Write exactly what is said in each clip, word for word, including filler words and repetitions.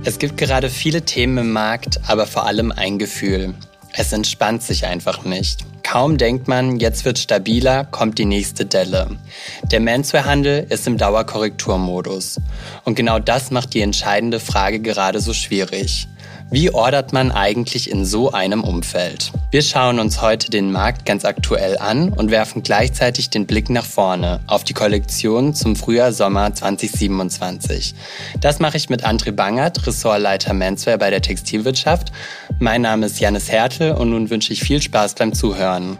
Es gibt gerade viele Themen im Markt, aber vor allem ein Gefühl. Es entspannt sich einfach nicht. Kaum denkt man, jetzt wird stabiler, kommt die nächste Delle. Der Menswear-Handel ist im Dauerkorrekturmodus. Und genau das macht die entscheidende Frage gerade so schwierig. Wie ordert man eigentlich in so einem Umfeld? Wir schauen uns heute den Markt ganz aktuell an und werfen gleichzeitig den Blick nach vorne auf die Kollektion zum Frühjahr-Sommer zwanzig siebenundzwanzig. Das mache ich mit André Bangert, Ressortleiter Menswear bei der Textilwirtschaft. Mein Name ist Jannis Hertel und nun wünsche ich viel Spaß beim Zuhören.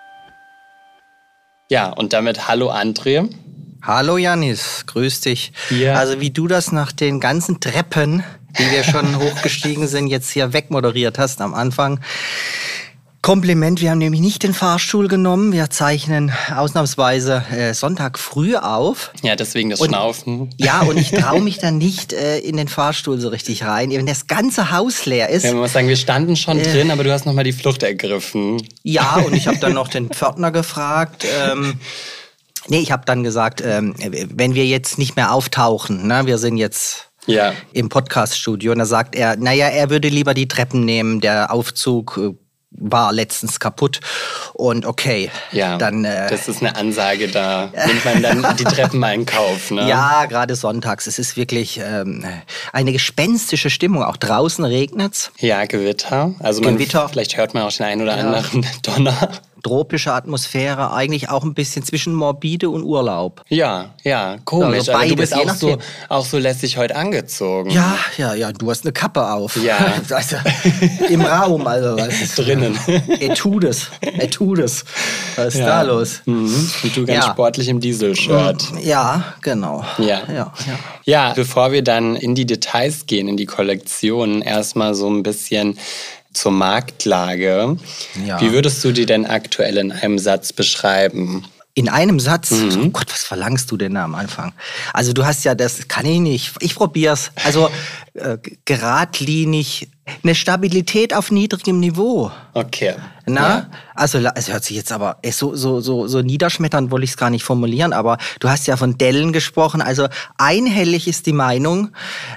Ja, und damit hallo André. Hallo Jannis, grüß dich. Ja. Also wie du das nach den ganzen Treppen, die wir schon hochgestiegen sind, jetzt hier wegmoderiert hast am Anfang. Kompliment, wir haben nämlich nicht den Fahrstuhl genommen. Wir zeichnen ausnahmsweise äh, Sonntag früh auf. Ja, deswegen das und, Schnaufen. Ja, und ich traue mich dann nicht äh, in den Fahrstuhl so richtig rein. Wenn das ganze Haus leer ist. Ja, man muss sagen, wir standen schon äh, drin, aber du hast nochmal die Flucht ergriffen. Ja, und ich habe dann noch den Pförtner gefragt. Ähm, nee, ich habe dann gesagt, ähm, wenn wir jetzt nicht mehr auftauchen, ne, wir sind jetzt... Ja. Im Podcaststudio. Und da sagt er, naja, er würde lieber die Treppen nehmen. Der Aufzug äh, war letztens kaputt. Und okay, ja, dann... Äh, das ist eine Ansage, da nimmt man dann die Treppen mal in Kauf, ne? Ja, gerade sonntags. Es ist wirklich ähm, eine gespenstische Stimmung. Auch draußen regnet's. Ja, Gewitter. Also man, Gewitter. Vielleicht hört man auch den einen oder Ja. anderen Donner. Tropische Atmosphäre, eigentlich auch ein bisschen zwischen morbide und Urlaub. Ja, ja, komisch. Also aber du beides, bist je auch so, nachdem. auch so lässig heute angezogen. Ja, ja, ja, du hast eine Kappe auf. Ja. Also, im Raum, also. Was ist, Drinnen. Etudes, Etudes. Was ist Ja. da los? Mhm. Und du ganz Ja. sportlich im Diesel-Shirt. Ja, genau. Ja. Ja, ja. Ja, bevor wir dann in die Details gehen, in die Kollektion, erstmal so ein bisschen zur Marktlage. Ja. Wie würdest du die denn aktuell in einem Satz beschreiben? In einem Satz? Mhm. Oh Gott, was verlangst du denn da am Anfang? Also du hast ja, das kann ich nicht. Ich probier's. Also äh, geradlinig, eine Stabilität auf niedrigem Niveau. Okay. Na? Ja. Also es hört sich jetzt aber so, so, so, so niederschmetternd, wollte ich es gar nicht formulieren, aber du hast ja von Dellen gesprochen. Also einhellig ist die Meinung,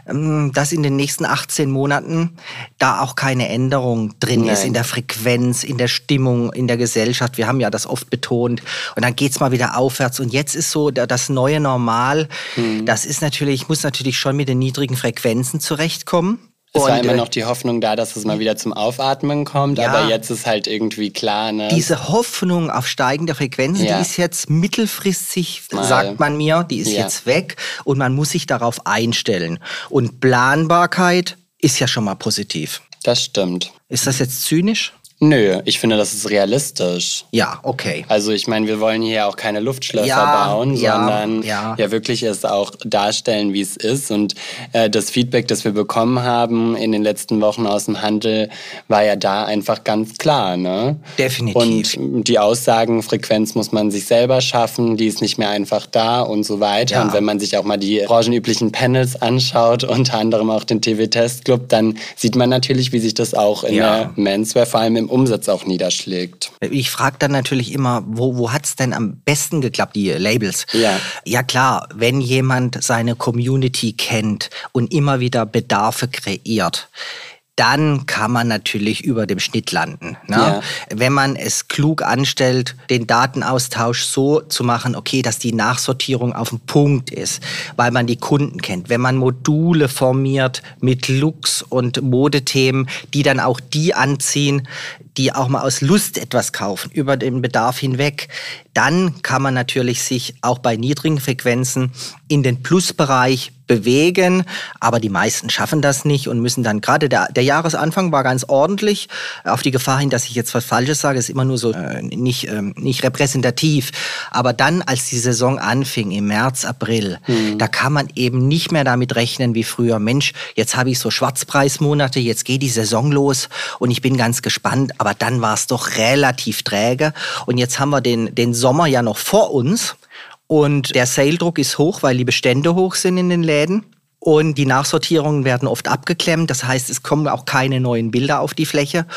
dass in den nächsten achtzehn Monaten da auch keine Änderung drin Nein. ist in der Frequenz, in der Stimmung, in der Gesellschaft. Wir haben ja das oft betont. Und dann geht's mal wieder aufwärts. Und jetzt ist so das neue Normal. Mhm. Das ist natürlich, muss natürlich schon mit den niedrigen Frequenzen zurechtkommen. Es war Und, immer äh, noch die Hoffnung da, dass es mal wieder zum Aufatmen kommt, Ja. aber jetzt ist halt irgendwie klar, ne? Diese Hoffnung auf steigende Frequenzen, Ja. die ist jetzt mittelfristig, Mal. sagt man mir, die ist Ja. jetzt weg und man muss sich darauf einstellen. Und Planbarkeit ist ja schon mal positiv. Das stimmt. Ist das jetzt zynisch? Nö, ich finde, das ist realistisch. Ja, okay. Also ich meine, wir wollen hier auch keine Luftschlösser Ja, bauen, ja, sondern ja. ja wirklich es auch darstellen, wie es ist. Und äh, das Feedback, das wir bekommen haben in den letzten Wochen aus dem Handel, war ja da einfach ganz klar, ne? Definitiv. Und die Aussagenfrequenz muss man sich selber schaffen, die ist nicht mehr einfach da und so weiter. Ja. Und wenn man sich auch mal die branchenüblichen Panels anschaut, unter anderem auch den T V-Test-Club, dann sieht man natürlich, wie sich das auch in Ja. der Menswear, vor allem im Umsatz auch niederschlägt. Ich frage dann natürlich immer, wo, wo hat's denn am besten geklappt, die Labels? Ja. Ja klar, wenn jemand seine Community kennt und immer wieder Bedarfe kreiert, dann kann man natürlich über dem Schnitt landen. Ne? Ja. Wenn man es klug anstellt, den Datenaustausch so zu machen, okay, dass die Nachsortierung auf dem Punkt ist, weil man die Kunden kennt. Wenn man Module formiert mit Looks und Modethemen, die dann auch die anziehen, die auch mal aus Lust etwas kaufen, über den Bedarf hinweg, dann kann man natürlich sich auch bei niedrigen Frequenzen in den Plusbereich bewegen, aber die meisten schaffen das nicht und müssen dann, gerade der, der Jahresanfang war ganz ordentlich, auf die Gefahr hin, dass ich jetzt was Falsches sage, ist immer nur so äh, nicht, äh, nicht repräsentativ, aber dann, als die Saison anfing, im März, April, mhm. da kann man eben nicht mehr damit rechnen wie früher, Mensch, jetzt habe ich so Schwarzpreismonate, jetzt geht die Saison los und ich bin ganz gespannt, aber dann war es doch relativ träge und jetzt haben wir den, den Sommer ja noch vor uns. Und der Sale-Druck ist hoch, weil die Bestände hoch sind in den Läden. Und die Nachsortierungen werden oft abgeklemmt. Das heißt, es kommen auch keine neuen Bilder auf die Fläche.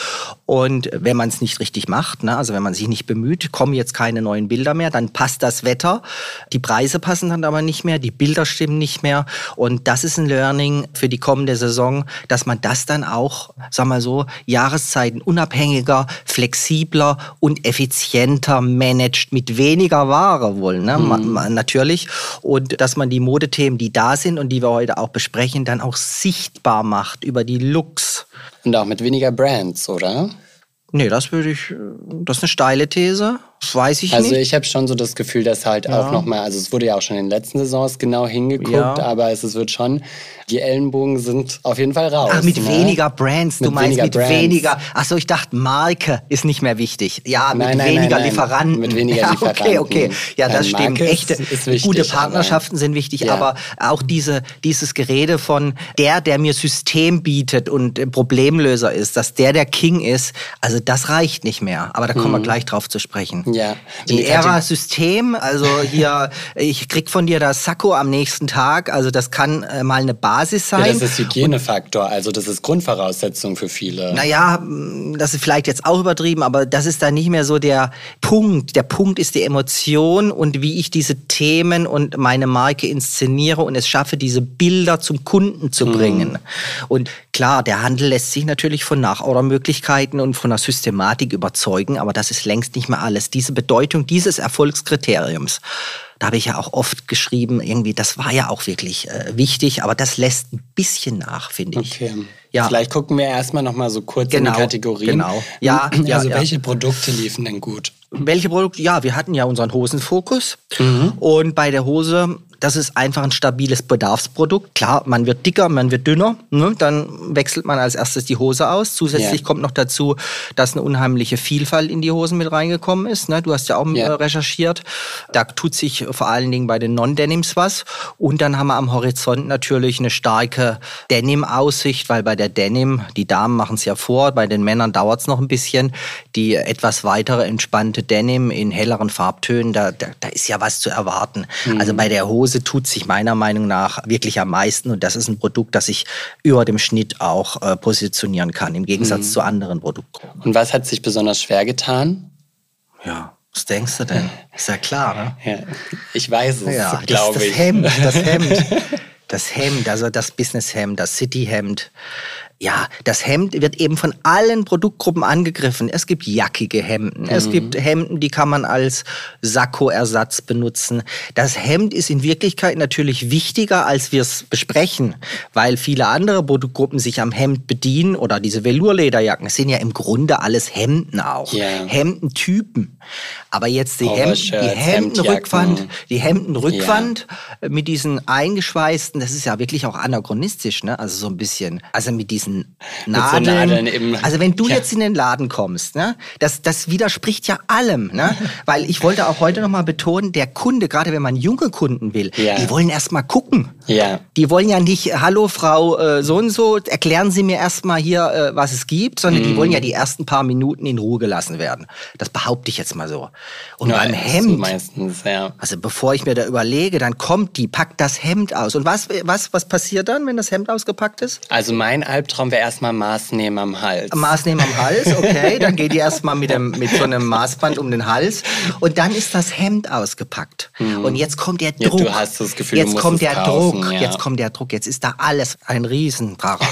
Und wenn man es nicht richtig macht, ne, also wenn man sich nicht bemüht, kommen jetzt keine neuen Bilder mehr, dann passt das Wetter. Die Preise passen dann aber nicht mehr, die Bilder stimmen nicht mehr. Und das ist ein Learning für die kommende Saison, dass man das dann auch, sag mal so, Jahreszeiten unabhängiger, flexibler und effizienter managt, mit weniger Ware wohl, ne? Mhm. Natürlich. Und dass man die Modethemen, die da sind und die wir heute auch besprechen, dann auch sichtbar macht über die Looks. Und auch mit weniger Brands, oder? Nee, das würde ich, das ist eine steile These. Das weiß ich also nicht. Also ich habe schon so das Gefühl, dass halt ja. auch nochmal, also es wurde ja auch schon in den letzten Saisons genau hingeguckt, ja. aber es, es wird schon, die Ellenbogen sind auf jeden Fall raus. Ach, mit ne? weniger Brands, du mit meinst weniger mit Brands. weniger, ach so, ich dachte, Marke ist nicht mehr wichtig. Ja, mit nein, nein, weniger nein, nein, Lieferanten. Mit weniger ja, Lieferanten. Okay, okay, ja, das Marke stimmt. Echte, ist wichtig, gute Partnerschaften aber, sind wichtig, ja. aber auch diese, dieses Gerede von der, der mir System bietet und Problemlöser ist, dass der der King ist, also das reicht nicht mehr. Aber da kommen hm. wir gleich drauf zu sprechen. Ja. Die Ära System, also hier, ich krieg von dir das Sakko am nächsten Tag, also das kann äh, mal eine Basis sein. Ja, das ist Hygienefaktor, also das ist Grundvoraussetzung für viele. Naja, das ist vielleicht jetzt auch übertrieben, aber das ist dann nicht mehr so der Punkt. Der Punkt ist die Emotion und wie ich diese Themen und meine Marke inszeniere und es schaffe, diese Bilder zum Kunden zu bringen. Mhm. Und klar, der Handel lässt sich natürlich von Nachordermöglichkeiten und von der Systematik überzeugen, aber das ist längst nicht mehr alles. Diese Bedeutung dieses Erfolgskriteriums, da habe ich ja auch oft geschrieben, irgendwie, das war ja auch wirklich äh, wichtig, aber das lässt ein bisschen nach, finde ich. Okay. Ja. Vielleicht gucken wir erstmal noch mal so kurz genau, in die Kategorien. Genau. Ja, ja, also ja. welche Produkte liefen denn gut? Welche Produkte? Ja, wir hatten ja unseren Hosenfokus. Mhm. Und bei der Hose, das ist einfach ein stabiles Bedarfsprodukt. Klar, man wird dicker, man wird dünner. Ne? Dann wechselt man als erstes die Hose aus. Zusätzlich ja. kommt noch dazu, dass eine unheimliche Vielfalt in die Hosen mit reingekommen ist. Ne? Du hast ja auch ja. recherchiert. Da tut sich vor allen Dingen bei den Non-Denims was. Und dann haben wir am Horizont natürlich eine starke Denim-Aussicht, weil bei der Denim, die Damen machen es ja vor, bei den Männern dauert es noch ein bisschen. Die etwas weitere, entspannte Denim in helleren Farbtönen, da, da, da ist ja was zu erwarten. Mhm. Also bei der Hose tut sich meiner Meinung nach wirklich am meisten und das ist ein Produkt, das ich über dem Schnitt auch äh, positionieren kann, im Gegensatz mhm. zu anderen Produktgruppen. Und was hat sich besonders schwer getan? Ja, was denkst du denn? Ist ja klar, ne? Ja, ich weiß es, ja, glaube das, das ich. Hemd, das Hemd, das Hemd, also das Business-Hemd, das City-Hemd. Ja, das Hemd wird eben von allen Produktgruppen angegriffen. Es gibt jackige Hemden, mhm. es gibt Hemden, die kann man als Sakkoersatz benutzen. Das Hemd ist in Wirklichkeit natürlich wichtiger, als wir es besprechen, weil viele andere Produktgruppen sich am Hemd bedienen oder diese Velourlederjacken. Es sind ja im Grunde alles Hemden auch, yeah. Hemdentypen. Aber jetzt die, Hemden, die Hemdenrückwand, die Hemdenrückwand yeah. mit diesen eingeschweißten, das ist ja wirklich auch anachronistisch, ne? Also so ein bisschen, also mit diesen Nadeln. So Nadeln im, also wenn du ja. jetzt in den Laden kommst, ne, das, das widerspricht ja allem, ne? Weil ich wollte auch heute noch mal betonen, der Kunde, gerade wenn man junge Kunden will, ja. die wollen erst mal gucken. Ja. Die wollen ja nicht, hallo Frau äh, so und so, erklären Sie mir erst mal hier, äh, was es gibt, sondern mm. die wollen ja die ersten paar Minuten in Ruhe gelassen werden. Das behaupte ich jetzt mal so. Und ja, beim Hemd, so meistens, ja. also bevor ich mir da überlege, dann kommt die, packt das Hemd aus. Und was, was, was passiert dann, wenn das Hemd ausgepackt ist? Also mein Albtraum wäre erstmal Maß nehmen am Hals. Maß nehmen am Hals, okay. Dann geht die erstmal mit, dem, mit so einem Maßband um den Hals. Und dann ist das Hemd ausgepackt. Hm. Und jetzt kommt der Druck. Ja, du hast das Gefühl, jetzt du musst kommt es der kaufen, Druck. Ja. Jetzt kommt der Druck. Jetzt ist da alles ein Riesentrara.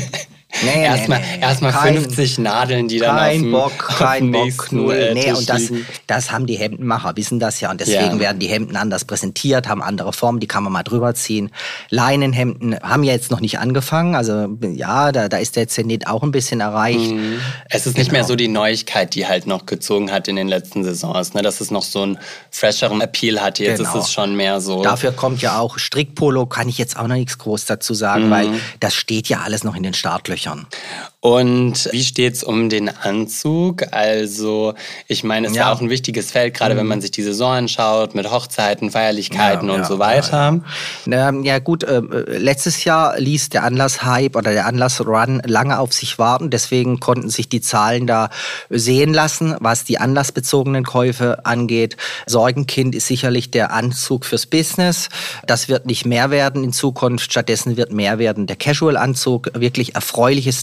Nee, erstmal nee, nee. erstmal fünfzig Nadeln, die dann kein auf dem, Bock, kein auf Bock, null. Äh, nee, und das, liegen. das haben die Hemdenmacher, wissen das ja. Und deswegen ja. werden die Hemden anders präsentiert, haben andere Formen, die kann man mal drüber ziehen. Leinenhemden haben ja jetzt noch nicht angefangen. Also ja, da, da ist der Zenit auch ein bisschen erreicht. Mhm. Es ist genau. nicht mehr so die Neuigkeit, die halt noch gezogen hat in den letzten Saisons, ne? Dass es noch so einen fresheren Appeal hat. Jetzt genau. ist es schon mehr so. Dafür kommt ja auch Strickpolo, kann ich jetzt auch noch nichts groß dazu sagen, mhm. weil das steht ja alles noch in den Startlöchern. Und wie steht's um den Anzug? Also, ich meine, es ja. war auch ein wichtiges Feld, gerade mhm. wenn man sich die Saison anschaut, mit Hochzeiten, Feierlichkeiten ja, und ja, so weiter. Ja, ja. ja gut, äh, letztes Jahr ließ der Anlass-Hype oder der Anlass-Run lange auf sich warten. Deswegen konnten sich die Zahlen da sehen lassen, was die anlassbezogenen Käufe angeht. Sorgenkind ist sicherlich der Anzug fürs Business. Das wird nicht mehr werden in Zukunft. Stattdessen wird mehr werden der Casual-Anzug. Wirklich erfreuliche Statements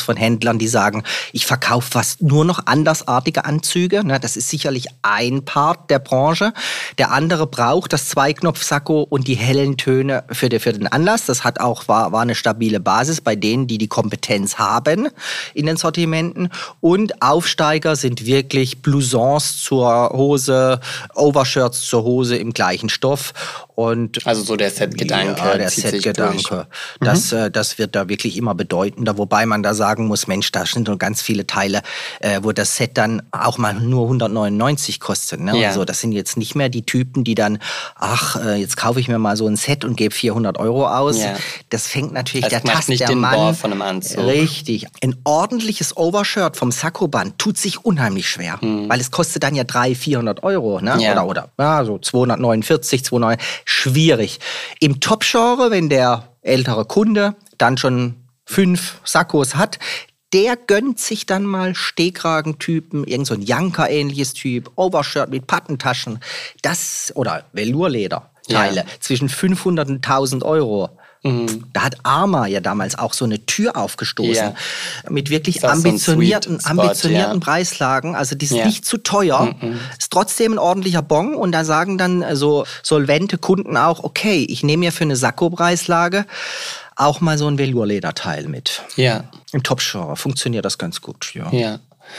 von Händlern, die sagen, ich verkaufe fast nur noch andersartige Anzüge. Das ist sicherlich ein Part der Branche. Der andere braucht das Zweiknopf-Sakko und die hellen Töne für, die, für den Anlass. Das hat auch, war, war eine stabile Basis bei denen, die die Kompetenz haben in den Sortimenten. Und Aufsteiger sind wirklich Blousons zur Hose, Overshirts zur Hose im gleichen Stoff. Und also so der Set-Gedanke. Ja, der Set-Gedanke. Das, mhm. das wird da wirklich immer bedeutender. Wobei man da sagen muss, Mensch, da sind so ganz viele Teile, äh, wo das Set dann auch mal nur hundertneunundneunzig kostet. Ne? Ja. Also das sind jetzt nicht mehr die Typen, die dann, ach, äh, jetzt kaufe ich mir mal so ein Set und gebe vierhundert Euro aus. Ja. Das fängt natürlich, das der Tast, nicht der den Mann. Bohr von einem Anzug. Richtig. Ein ordentliches Overshirt vom Sakkoband tut sich unheimlich schwer. Mhm. Weil es kostet dann ja dreihundert, vierhundert Euro. Ne? Ja. Oder, oder ja, so zweihundertneunundvierzig, zweihundert. Schwierig. Im Top-Genre, wenn der ältere Kunde dann schon fünf Sakkos hat, der gönnt sich dann mal Stehkragentypen, irgend so ein Janker-ähnliches Typ, Overshirt mit Pattentaschen, das, oder Velourleder-Teile, ja. zwischen fünfhundert und tausend Euro. Mhm. Da hat Arma ja damals auch so eine Tür aufgestoßen. Ja. Mit wirklich ambitionierten, so ambitionierten ja. Preislagen. Also die ist ja. nicht zu teuer. Mhm. Ist trotzdem ein ordentlicher Bon. Und da sagen dann so solvente Kunden auch, okay, ich nehme mir für eine Sakko-Preislage auch mal so ein Velourlederteil mit. Ja. Im Top-Genre funktioniert das ganz gut. Ja. ja.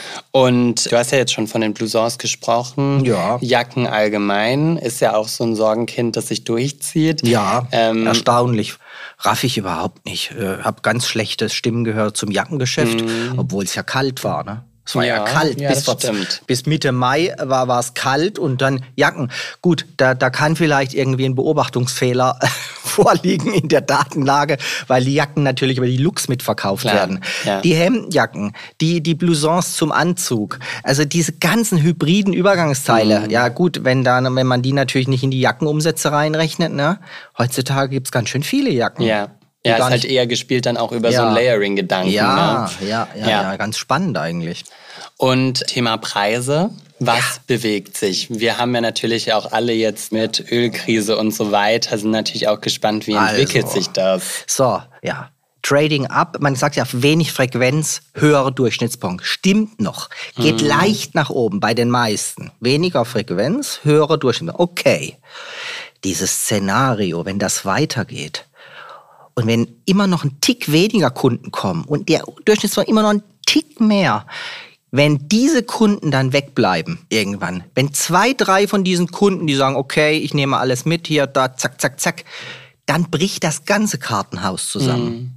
Und du hast ja jetzt schon von den Blousons gesprochen. Ja. Jacken allgemein ist ja auch so ein Sorgenkind, das sich durchzieht. Ja, ähm, erstaunlich. Raff ich überhaupt nicht. Äh, hab ganz schlechte Stimmen gehört zum Jackengeschäft, mm. obwohl es ja kalt war, ne? Es war ja, ja kalt. Ja, bis, vor, bis Mitte Mai war, war es kalt und dann Jacken. Gut, da, da kann vielleicht irgendwie ein Beobachtungsfehler vorliegen in der Datenlage, weil die Jacken natürlich über die Lux mitverkauft Klar, werden. Ja. Die Hemdjacken, die, die Blousons zum Anzug, also diese ganzen hybriden Übergangsteile. Mhm. Ja gut, wenn, da, wenn man die natürlich nicht in die Jackenumsätze reinrechnet, ne? Heutzutage gibt es ganz schön viele Jacken. Ja. Ja, ist halt eher gespielt dann auch über ja. so einen Layering-Gedanken. Ja, ne? ja, ja, ja, ja, ganz spannend eigentlich. Und Thema Preise, was ja. bewegt sich? Wir haben ja natürlich auch alle jetzt mit Ölkrise und so weiter, sind natürlich auch gespannt, wie also. entwickelt sich das? So, ja. Trading up, man sagt ja wenig Frequenz, höhere Durchschnittspunkt. Stimmt noch. Geht mhm. leicht nach oben bei den meisten. Weniger Frequenz, höhere Durchschnittspunkt. Okay. Dieses Szenario, wenn das weitergeht, und wenn immer noch ein Tick weniger Kunden kommen und der Durchschnittspunkt immer noch ein Tick mehr, wenn diese Kunden dann wegbleiben irgendwann, wenn zwei, drei von diesen Kunden, die sagen, okay, ich nehme alles mit, hier, da, zack, zack, zack, dann bricht das ganze Kartenhaus zusammen. Mhm.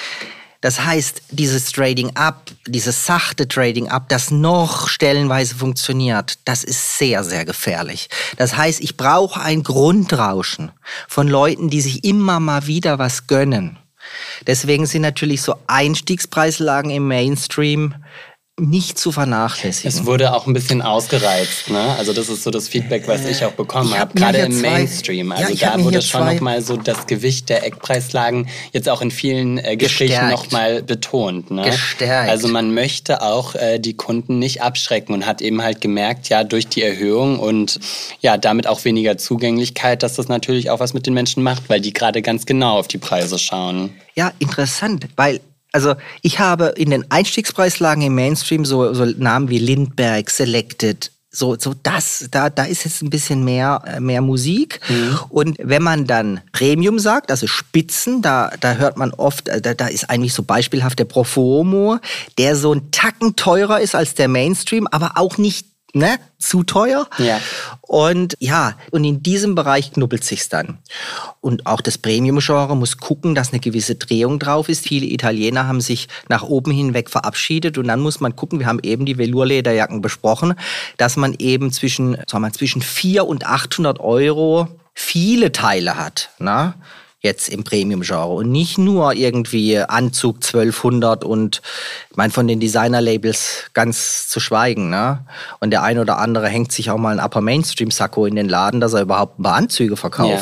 Das heißt, dieses Trading Up, dieses sachte Trading Up, das noch stellenweise funktioniert, das ist sehr, sehr gefährlich. Das heißt, ich brauche ein Grundrauschen von Leuten, die sich immer mal wieder was gönnen. Deswegen sind natürlich so Einstiegspreislagen im Mainstream nicht zu vernachlässigen. Es wurde auch ein bisschen ausgereizt, ne? Also das ist so das Feedback, was ich auch bekommen habe, gerade im Mainstream. Also ja, da wurde schon nochmal so das Gewicht der Eckpreislagen jetzt auch in vielen äh, Gesprächen nochmal betont. Ne? Gestärkt. Also man möchte auch äh, die Kunden nicht abschrecken und hat eben halt gemerkt, ja, durch die Erhöhung und ja, damit auch weniger Zugänglichkeit, dass das natürlich auch was mit den Menschen macht, weil die gerade ganz genau auf die Preise schauen. Ja, interessant, weil Also ich habe in den Einstiegspreislagen im Mainstream so, so Namen wie Lindbergh, Selected, so, so das, da, da ist jetzt ein bisschen mehr, mehr Musik. Mhm. Und wenn man dann Premium sagt, also Spitzen, da, da hört man oft, da, da ist eigentlich so beispielhaft der Profumo, der so ein Tacken teurer ist als der Mainstream, aber auch nicht Ne, zu teuer. Ja. Und ja, und in diesem Bereich knubbelt sich's dann. Und auch das Premium-Genre muss gucken, dass eine gewisse Drehung drauf ist. Viele Italiener haben sich nach oben hinweg verabschiedet und dann muss man gucken, wir haben eben die Velourlederjacken besprochen, dass man eben zwischen, sagen wir mal, zwischen vierhundert und achthundert Euro viele Teile hat, ne? Jetzt im Premium-Genre und nicht nur irgendwie Anzug zwölfhundert und ich meine von den Designer-Labels ganz zu schweigen, ne? Und der ein oder andere hängt sich auch mal ein Upper Mainstream-Sakko in den Laden, dass er überhaupt ein paar Anzüge verkauft.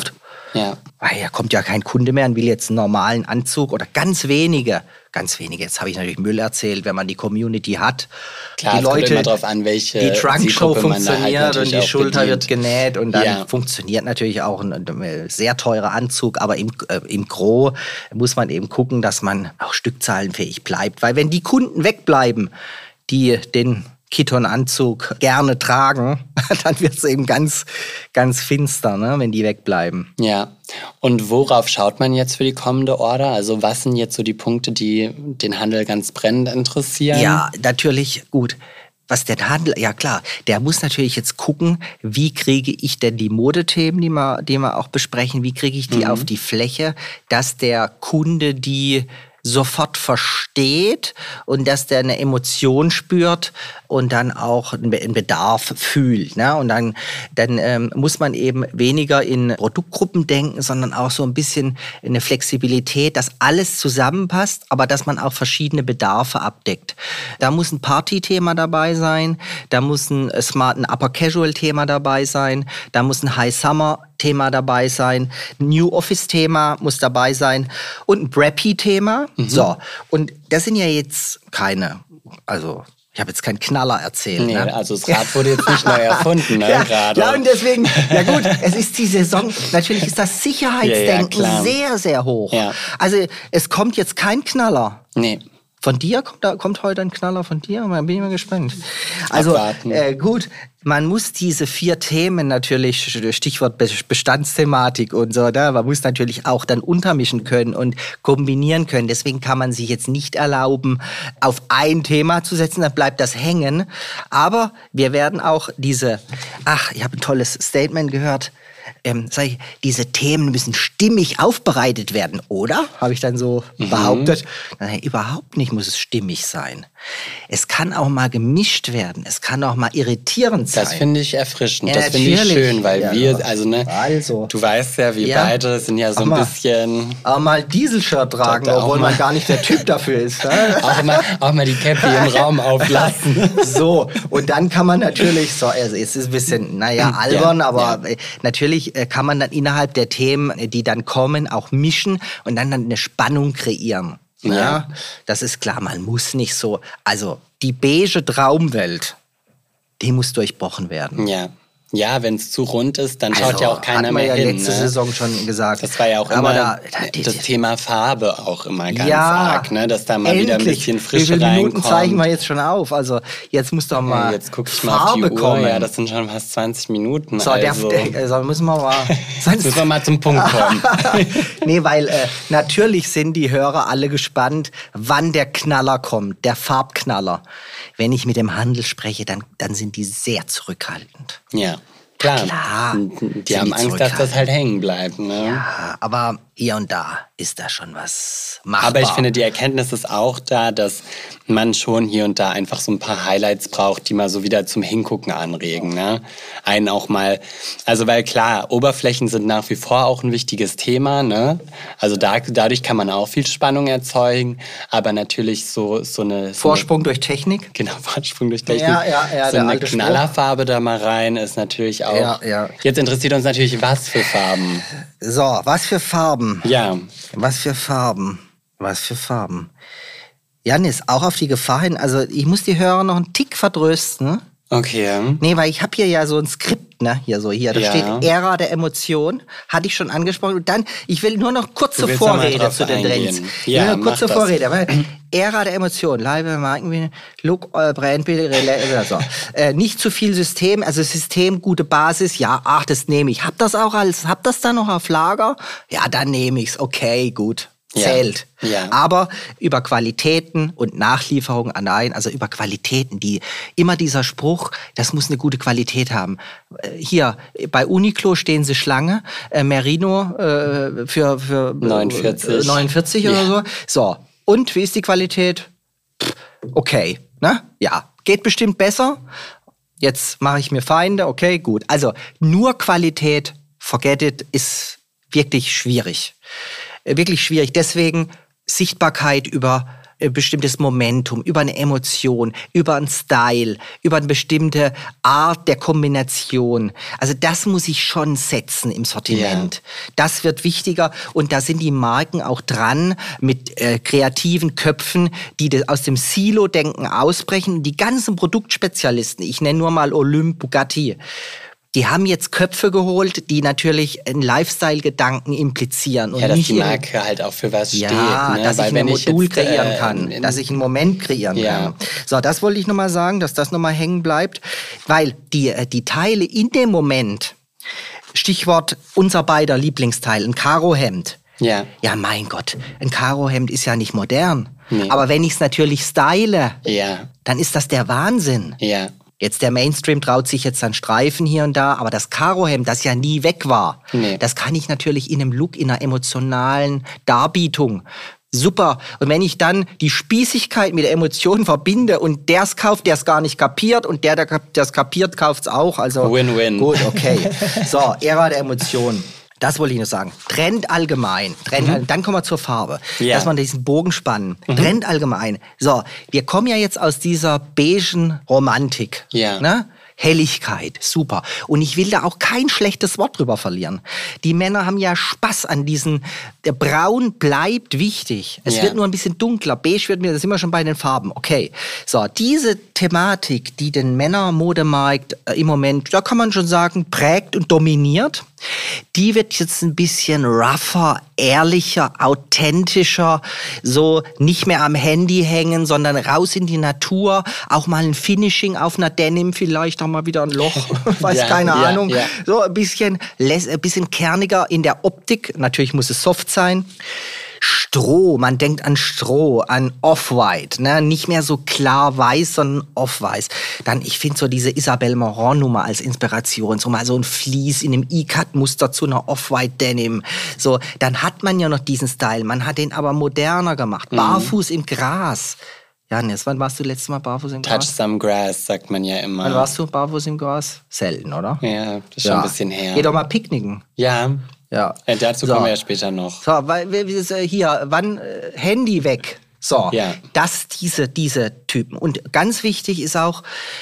Ja. Weil da kommt ja kein Kunde mehr und will jetzt einen normalen Anzug oder ganz wenige. Ganz wenige, jetzt habe ich natürlich Müll erzählt, wenn man die Community hat. Klar, die es Leute, kommt immer drauf an, welche die Trunkshow Zielgruppe man da halt funktioniert und natürlich die auch Schulter bedient. wird genäht und dann Ja. funktioniert natürlich auch ein, ein sehr teurer Anzug, aber im, äh, im Gros muss man eben gucken, dass man auch stückzahlenfähig bleibt. Weil wenn die Kunden wegbleiben, die den Kiton-Anzug gerne tragen, dann wird es eben ganz, ganz finster, ne, wenn die wegbleiben. Ja, und worauf schaut man jetzt für die kommende Order? Also was sind jetzt so die Punkte, die den Handel ganz brennend interessieren? Ja, natürlich, gut. Was den Handel, ja klar, der muss natürlich jetzt gucken, wie kriege ich denn die Modethemen, die wir, die wir auch besprechen, wie kriege ich die Mhm. auf die Fläche, dass der Kunde die sofort versteht und dass der eine Emotion spürt und dann auch einen Bedarf fühlt. Ne? Und dann, dann ähm, muss man eben weniger in Produktgruppen denken, sondern auch so ein bisschen eine Flexibilität, dass alles zusammenpasst, aber dass man auch verschiedene Bedarfe abdeckt. Da muss ein Party-Thema dabei sein, da muss ein Smart, ein Upper-Casual-Thema dabei sein, da muss ein High-Summer-Thema dabei sein, ein New Office-Thema muss dabei sein und ein Preppy-Thema. Mhm. So, und das sind ja jetzt keine, also ich habe jetzt keinen Knaller erzählt. Nee, ne? also das Rad wurde jetzt nicht neu erfunden, ne, ja, gerade. ja, und deswegen, ja gut, es ist die Saison, natürlich ist das Sicherheitsdenken Ja, ja, sehr, sehr hoch. Ja. Also es kommt jetzt kein Knaller. Nee. Von dir? Kommt, da, kommt heute ein Knaller von dir? Da bin ich mal gespannt. Also äh, gut, man muss diese vier Themen natürlich, Stichwort Bestandsthematik und so, da, man muss natürlich auch dann untermischen können und kombinieren können. Deswegen kann man sich jetzt nicht erlauben, auf ein Thema zu setzen, dann bleibt das hängen. Aber wir werden auch diese, ach, ich habe ein tolles Statement gehört, Ähm, sag ich, diese Themen müssen stimmig aufbereitet werden, oder? Habe ich dann so mhm. behauptet. Nein, überhaupt nicht muss es stimmig sein. Es kann auch mal gemischt werden. Es kann auch mal irritierend sein. Das finde ich erfrischend. Ja, das finde ich schön, weil ja, wir, also ne, also. du weißt ja, wir ja. beide sind ja so auch ein mal, bisschen... Auch mal Diesel-Shirt tragen, da, obwohl mal, man gar nicht der Typ dafür ist. Ne? auch, mal, auch mal die Cappy im Raum auflassen. So, und dann kann man natürlich, so, also es ist ein bisschen, naja, albern, ja, aber ja. natürlich kann man dann innerhalb der Themen, die dann kommen, auch mischen und dann, dann eine Spannung kreieren. Ja. ja, das ist klar, man muss nicht so, also die beige Traumwelt, die muss durchbrochen werden. Ja. Ja, wenn es zu rund ist, dann schaut also, ja auch keiner mehr ja hin. letzte ne? Saison schon gesagt. Das war ja auch aber immer da, da, das Thema Farbe auch immer ganz ja, arg, ne? Dass da mal endlich. wieder ein bisschen Frische reinkommt. Wie viele Minuten reinkommt. zeigen wir jetzt schon auf? Also jetzt muss doch mal ja, jetzt guck ich Farbe mal auf die Uhr. kommen. Ja, das sind schon fast zwanzig Minuten. So, also. der, der, also müssen wir mal... Sonst müssen wir mal zum Punkt kommen. Nee, weil äh, natürlich sind die Hörer alle gespannt, wann der Knaller kommt, der Farbknaller. Wenn ich mit dem Handel spreche, dann, dann sind die sehr zurückhaltend. Ja. Klar, Klar die, die haben Angst, dass das halt hängen bleibt. Ne? Ja, aber hier und da ist da schon was machbar. Aber ich finde, die Erkenntnis ist auch da, dass man schon hier und da einfach so ein paar Highlights braucht, die mal so wieder zum Hingucken anregen. Ne? Einen auch mal, also weil klar, Oberflächen sind nach wie vor auch ein wichtiges Thema. Ne? Also da, dadurch kann man auch viel Spannung erzeugen, aber natürlich so, so eine... So Vorsprung eine, durch Technik. Genau, Vorsprung durch Technik. Ja, ja, ja, so der eine alte Knallerfarbe da mal rein ist natürlich auch... Ja, ja. Jetzt interessiert uns natürlich, was für Farben. So, was für Farben? Ja. Was für Farben? Was für Farben? Janis, auch auf die Gefahr hin, also ich muss die Hörer noch einen Tick vertrösten. Okay. Nee, weil ich habe hier ja so ein Skript, ne? Hier so, hier. Da ja. steht Ära der Emotion. Hatte ich schon angesprochen. Und dann, ich will nur noch kurze Vorrede zu den Trends. Ja, nur eine kurze mach Vorrede. Weil Ära der Emotion. Live Marken, Look, äh, Brandbild, so. äh, nicht zu viel System, also System, gute Basis. Ja, ach, das nehme ich. Hab das auch als, hab das da noch auf Lager? Ja, dann nehme ich's. Okay, gut. Zählt. Ja, ja. Aber über Qualitäten und Nachlieferung allein, also über Qualitäten, die immer dieser Spruch, das muss eine gute Qualität haben. Hier, bei Uniqlo stehen sie Schlange, äh, Merino äh, für, für neunundvierzig, äh, neunundvierzig oder ja. so. So, und wie ist die Qualität? Pff, okay, ne? Ja, geht bestimmt besser. Jetzt mache ich mir Feinde, okay, gut. Also nur Qualität, forget it, ist wirklich schwierig. Wirklich schwierig. Deswegen Sichtbarkeit über ein bestimmtes Momentum, über eine Emotion, über einen Style, über eine bestimmte Art der Kombination. Also das muss ich schon setzen im Sortiment. Ja. Das wird wichtiger und da sind die Marken auch dran mit äh, kreativen Köpfen, die das aus dem Silo-Denken ausbrechen. Die ganzen Produktspezialisten, ich nenne nur mal Olymp, Bugatti, die haben jetzt Köpfe geholt, die natürlich einen Lifestyle-Gedanken implizieren. Und ja, dass nicht die Marke halt auch für was ja, steht. Ne? Dass Weil ich ein wenn Modul ich jetzt, kreieren äh, kann, in, dass ich einen Moment kreieren ja. kann. So, das wollte ich nochmal sagen, dass das nochmal hängen bleibt. Weil die, die Teile in dem Moment, Stichwort unser beider Lieblingsteil, ein Karohemd. Ja. Ja, mein Gott, ein Karohemd ist ja nicht modern. Nee. Aber wenn ich es natürlich style, ja. dann ist das der Wahnsinn. Ja. Jetzt der Mainstream traut sich jetzt an Streifen hier und da, aber das Karohemd, das ja nie weg war, nee. das kann ich natürlich in einem Look, in einer emotionalen Darbietung. Super. Und wenn ich dann die Spießigkeit mit der Emotion verbinde und der es kauft, der es gar nicht kapiert und der, der es kapiert, kauft es auch. Also Win-win. Gut, okay. So, Ära der Emotionen. Das wollte ich nur sagen. Trend allgemein. Trend, mhm. Dann kommen wir zur Farbe. Ja. Dass man diesen Bogen spannen. Mhm. Trend allgemein. So, wir kommen ja jetzt aus dieser beigen Romantik. Ja. Ne? Helligkeit, super. Und ich will da auch kein schlechtes Wort drüber verlieren. Die Männer haben ja Spaß an diesen, der Braun bleibt wichtig. Es ja. wird nur ein bisschen dunkler. Beige wird mir, da sind wir schon bei den Farben. Okay. So, diese Thematik, die den Männermodemarkt äh, im Moment, da kann man schon sagen, prägt und dominiert, die wird jetzt ein bisschen rougher, ehrlicher, authentischer, so nicht mehr am Handy hängen, sondern raus in die Natur, auch mal ein Finishing auf einer Denim, vielleicht auch mal wieder ein Loch, weiß ja, keine ja, Ahnung. Ja. So ein bisschen, ein bisschen kerniger in der Optik, natürlich muss es soft sein. Stroh, man denkt an Stroh, an Off-White, ne? Nicht mehr so klar weiß, sondern Off-Weiß. Dann, ich finde so diese Isabelle Marant-Nummer als Inspiration, so mal so ein Vlies in einem E-Cut-Muster zu einer Off-White-Denim. So, dann hat man ja noch diesen Style, man hat den aber moderner gemacht. Mhm. Barfuß im Gras. Janis, wann warst du letztes Mal barfuß im Gras? Touch some grass, sagt man ja immer. Wann warst du barfuß im Gras? Selten, oder? Ja, das ist schon ja. ein bisschen her. Geh doch mal picknicken. Ja. Ja. Äh, dazu so. kommen wir ja später noch. So, weil wir hier, wann äh, Handy weg. So, ja. das diese diese Typen. Und ganz wichtig ist auch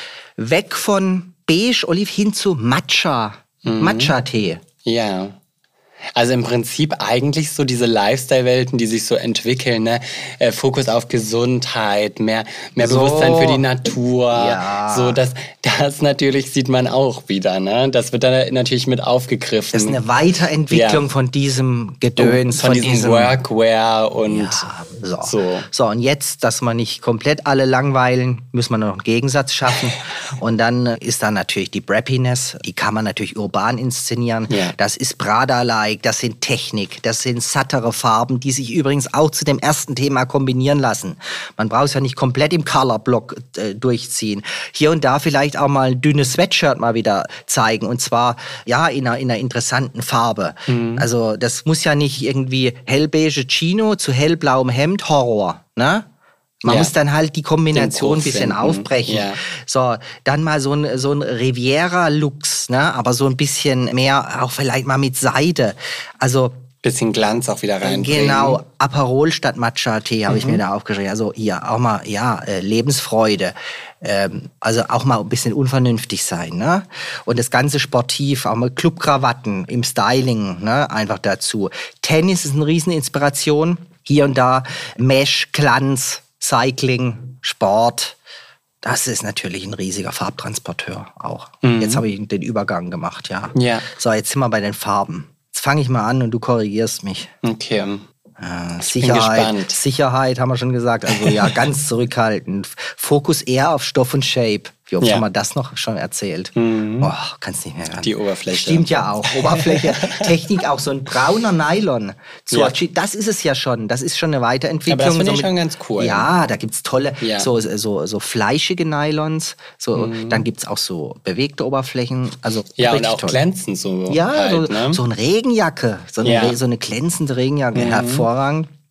weg von beige Olive hin zu Matcha, mhm. Matcha-Tee. Ja. Also im Prinzip eigentlich so diese Lifestyle-Welten, die sich so entwickeln, ne? Äh, Fokus auf Gesundheit, mehr, mehr so. Bewusstsein für die Natur. Ja. So, das, das natürlich sieht man auch wieder, ne? Das wird dann natürlich mit aufgegriffen. Das ist eine Weiterentwicklung ja. von diesem Gedöns. Von, von diesem, diesem Workwear und ja, so. so. So, und jetzt, dass wir nicht komplett alle langweilen, müssen wir noch einen Gegensatz schaffen. Und dann ist da natürlich die Brappiness, die kann man natürlich urban inszenieren. Ja. Das ist Prada-like. Das sind Technik, das sind sattere Farben, die sich übrigens auch zu dem ersten Thema kombinieren lassen. Man braucht es ja nicht komplett im Colorblock äh, durchziehen. Hier und da vielleicht auch mal ein dünnes Sweatshirt mal wieder zeigen. Und zwar ja in einer, in einer interessanten Farbe. Mhm. Also das muss ja nicht irgendwie hellbeige Chino zu hellblauem Hemd, Horror, ne? Man ja. muss dann halt die Kombination ein bisschen aufbrechen. Ja. So, dann mal so ein, so ein Riviera-Lux, ne? Aber so ein bisschen mehr, auch vielleicht mal mit Seide. Also bisschen Glanz auch wieder reinbringen. Genau, Aperol statt Matcha-Tee habe mhm. ich mir da aufgeschrieben. Also hier auch mal, ja, äh, Lebensfreude. Ähm, also auch mal ein bisschen unvernünftig sein, ne? Und das Ganze sportiv, auch mal Clubkrawatten im Styling, ne? Einfach dazu. Tennis ist eine Rieseninspiration. Hier und da Mesh, Glanz, Cycling, Sport, das ist natürlich ein riesiger Farbtransporteur auch. Mhm. Jetzt habe ich den Übergang gemacht, ja. ja. So, jetzt sind wir bei den Farben. Jetzt fange ich mal an und du korrigierst mich. Okay. Äh, Sicherheit, Sicherheit haben wir schon gesagt, also ja, ganz zurückhaltend. Fokus eher auf Stoff und Shape. Wie oft ja. haben wir das noch schon erzählt? Mhm. Oh, kannst nicht mehr hören. Die Oberfläche. Stimmt ja auch. Oberfläche, Technik, auch so ein brauner Nylon. So, ja. Das ist es ja schon. Das ist schon eine Weiterentwicklung. Aber das finde ich so mit, schon ganz cool. Ja, da gibt's tolle, ja. so, so, so fleischige Nylons. So, mhm. Dann gibt's auch so bewegte Oberflächen. Also ja, und auch toll. glänzend so. Ja, halt, so, ne? so eine Regenjacke. So eine, ja. so eine glänzende Regenjacke. Mhm. Hervorragend.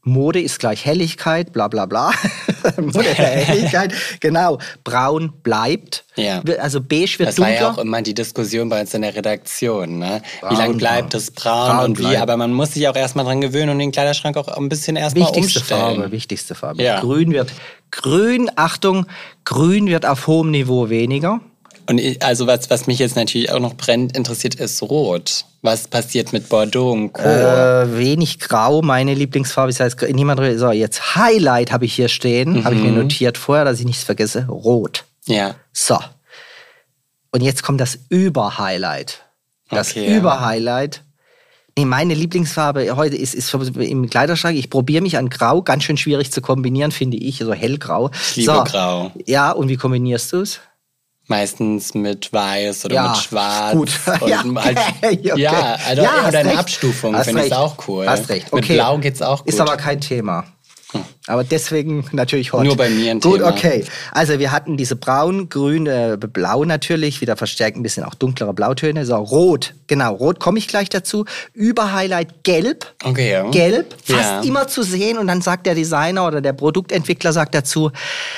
Mode ist gleich Helligkeit, bla bla bla. Mode ist Helligkeit, genau. Braun bleibt, ja. also beige wird das dunkler. Das war ja auch immer die Diskussion bei uns in der Redaktion. Ne? Braun, wie lange bleibt es braun, braun und wie? Bleibt. Aber man muss sich auch erstmal dran gewöhnen und den Kleiderschrank auch ein bisschen erstmal umstellen. Wichtigste Farbe, wichtigste Farbe. Ja. Grün wird, grün, Achtung, grün wird auf hohem Niveau weniger. Und ich, also was, was mich jetzt natürlich auch noch brennend interessiert, ist Rot. Was passiert mit Bordeaux und Co.? Äh, wenig Grau, meine Lieblingsfarbe. Das heißt, niemand. So, jetzt Highlight habe ich hier stehen. Mhm. Habe ich mir notiert vorher, dass ich nichts vergesse. Rot. Ja. So. Und jetzt kommt das Über-Highlight. Das okay. Über-Highlight. Nee, meine Lieblingsfarbe heute ist, ist im Kleiderschrank. Ich probiere mich an Grau. Ganz schön schwierig zu kombinieren, finde ich. So hellgrau. Ich liebe so. Grau. Ja, und wie kombinierst du es? Meistens mit Weiß oder ja, mit Schwarz. Gut. Und ja, halt, okay. ja, also ja, oder eine recht. Abstufung finde ich auch cool. Hast recht. Okay. Mit Blau geht's auch gut. Ist aber kein Thema. Hm. Aber deswegen natürlich hot. Nur bei mir ein Gut, Thema. Gut, okay. Also wir hatten diese braun, grün, äh, blau natürlich, wieder verstärkt ein bisschen auch dunklere Blautöne. So, rot, genau, rot komme ich gleich dazu. Über-Highlight gelb. Okay. Ja. Gelb, fast ja. immer zu sehen. Und dann sagt der Designer oder der Produktentwickler sagt dazu,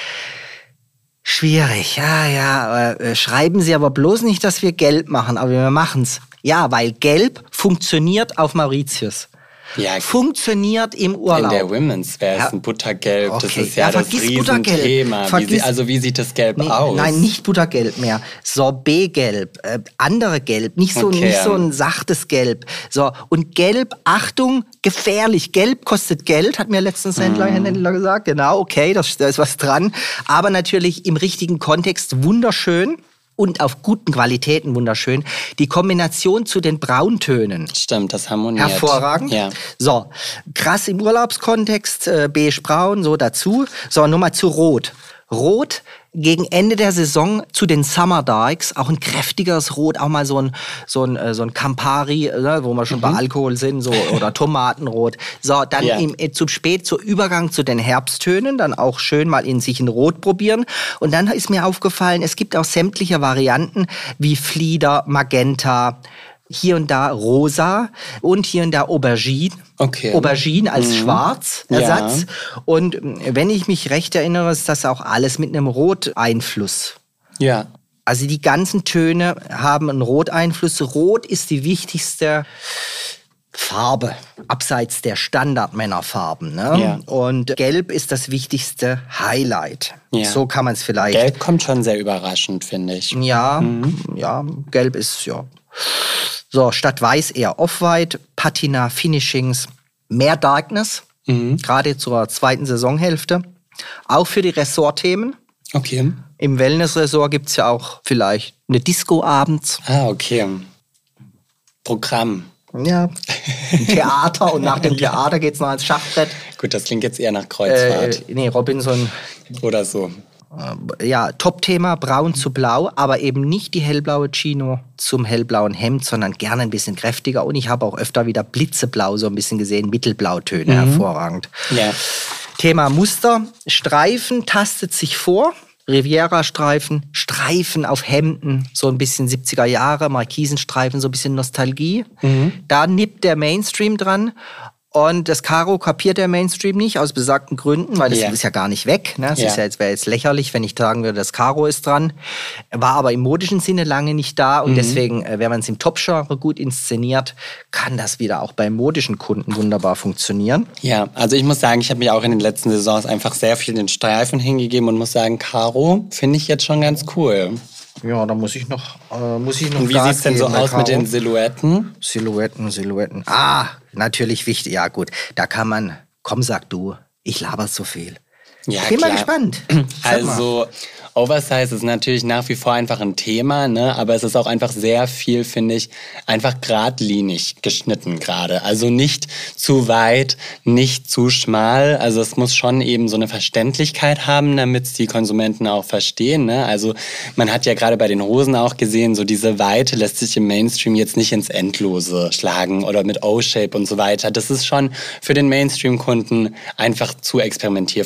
schwierig, ja, ja. Äh, schreiben Sie aber bloß nicht, dass wir gelb machen, aber wir machen's. Ja, weil gelb funktioniert auf Mauritius. Ja, funktioniert im Urlaub. In der Women's Wear ist ja. ein Buttergelb. Okay. Das ist ja, ja das Riesenthema. Wie sie, also wie sieht das Gelb nee, aus? Nein, nicht Buttergelb mehr. Sorbetgelb, äh, andere Gelb, nicht so, okay. nicht so ein sachtes Gelb. So, und Gelb, Achtung, gefährlich. Gelb kostet Geld, hat mir letztens ein mm. Händler gesagt. Genau, okay, da ist was dran. Aber natürlich im richtigen Kontext wunderschön. Und auf guten Qualitäten wunderschön. Die Kombination zu den Brauntönen. Stimmt, das harmoniert. Hervorragend. Ja. So, krass im Urlaubskontext, äh, beige-braun, so dazu. So, nochmal zu Rot. Rot gegen Ende der Saison zu den Summer Darks, auch ein kräftigeres Rot, auch mal so ein, so ein, so ein Campari, ne, wo wir schon mhm. bei Alkohol sind, so, oder Tomatenrot. So, dann ja. im, zum Spät, zu Übergang zu den Herbsttönen, dann auch schön mal in sich ein Rot probieren. Und dann ist mir aufgefallen, es gibt auch sämtliche Varianten wie Flieder, Magenta, hier und da Rosa und hier und da Aubergine. Okay. Aubergine als mhm. Schwarzersatz. Ja. Und wenn ich mich recht erinnere, ist das auch alles mit einem Roteinfluss. Ja. Also die ganzen Töne haben einen Roteinfluss. Rot ist die wichtigste Farbe, abseits der Standardmännerfarben. Ne? Ja. Und Gelb ist das wichtigste Highlight. Ja. So kann man es vielleicht... Gelb kommt schon sehr überraschend, finde ich. Ja, mhm. ja, Gelb ist, ja... So, statt Weiß eher Off-White, Patina, Finishings, mehr Darkness, mhm. gerade zur zweiten Saisonhälfte. Auch für die Ressortthemen. Okay. Im Wellness-Resort gibt es ja auch vielleicht eine Disco abends. Ah, okay. Programm. Ja, ein Theater und nach dem Theater geht es noch ans Schachbrett. Gut, das klingt jetzt eher nach Kreuzfahrt. Äh, nee, Robinson. Oder so. Ja, Top-Thema, braun zu blau, aber eben nicht die hellblaue Chino zum hellblauen Hemd, sondern gerne ein bisschen kräftiger. Und ich habe auch öfter wieder blitzeblau so ein bisschen gesehen, Mittelblautöne, mhm. hervorragend. Ja. Thema Muster, Streifen tastet sich vor. Riviera-Streifen, Streifen auf Hemden, so ein bisschen siebziger Jahre, Markisenstreifen, so ein bisschen Nostalgie. Mhm. Da nippt der Mainstream dran. Und das Karo kapiert der Mainstream nicht, aus besagten Gründen, weil das ja. ist ja gar nicht weg. Ne? Das ja. ist ja jetzt, wäre jetzt lächerlich, wenn ich sagen würde, das Karo ist dran. War aber im modischen Sinne lange nicht da. Und mhm. deswegen, wenn man es im Top-Genre gut inszeniert, kann das wieder auch bei modischen Kunden wunderbar funktionieren. Ja, also ich muss sagen, ich habe mich auch in den letzten Saisons einfach sehr viel den Streifen hingegeben und muss sagen, Karo finde ich jetzt schon ganz cool. Ja, da muss ich noch, äh, muss ich noch. Und wie sieht es denn so aus mit den Silhouetten? Silhouetten, Silhouetten. Ah, natürlich wichtig. Ja, gut. Da kann man, komm, sag du, ich laber so viel. Ja, ich bin klar. mal gespannt. Sag also, mal. Oversize ist natürlich nach wie vor einfach ein Thema, ne? Aber es ist auch einfach sehr viel, finde ich, einfach geradlinig geschnitten gerade. Also nicht zu weit, nicht zu schmal. Also es muss schon eben so eine Verständlichkeit haben, damit es die Konsumenten auch verstehen, ne? Also man hat ja gerade bei den Hosen auch gesehen, so diese Weite lässt sich im Mainstream jetzt nicht ins Endlose schlagen oder mit O-Shape und so weiter. Das ist schon für den Mainstream-Kunden einfach zu experimentierfreudig. Da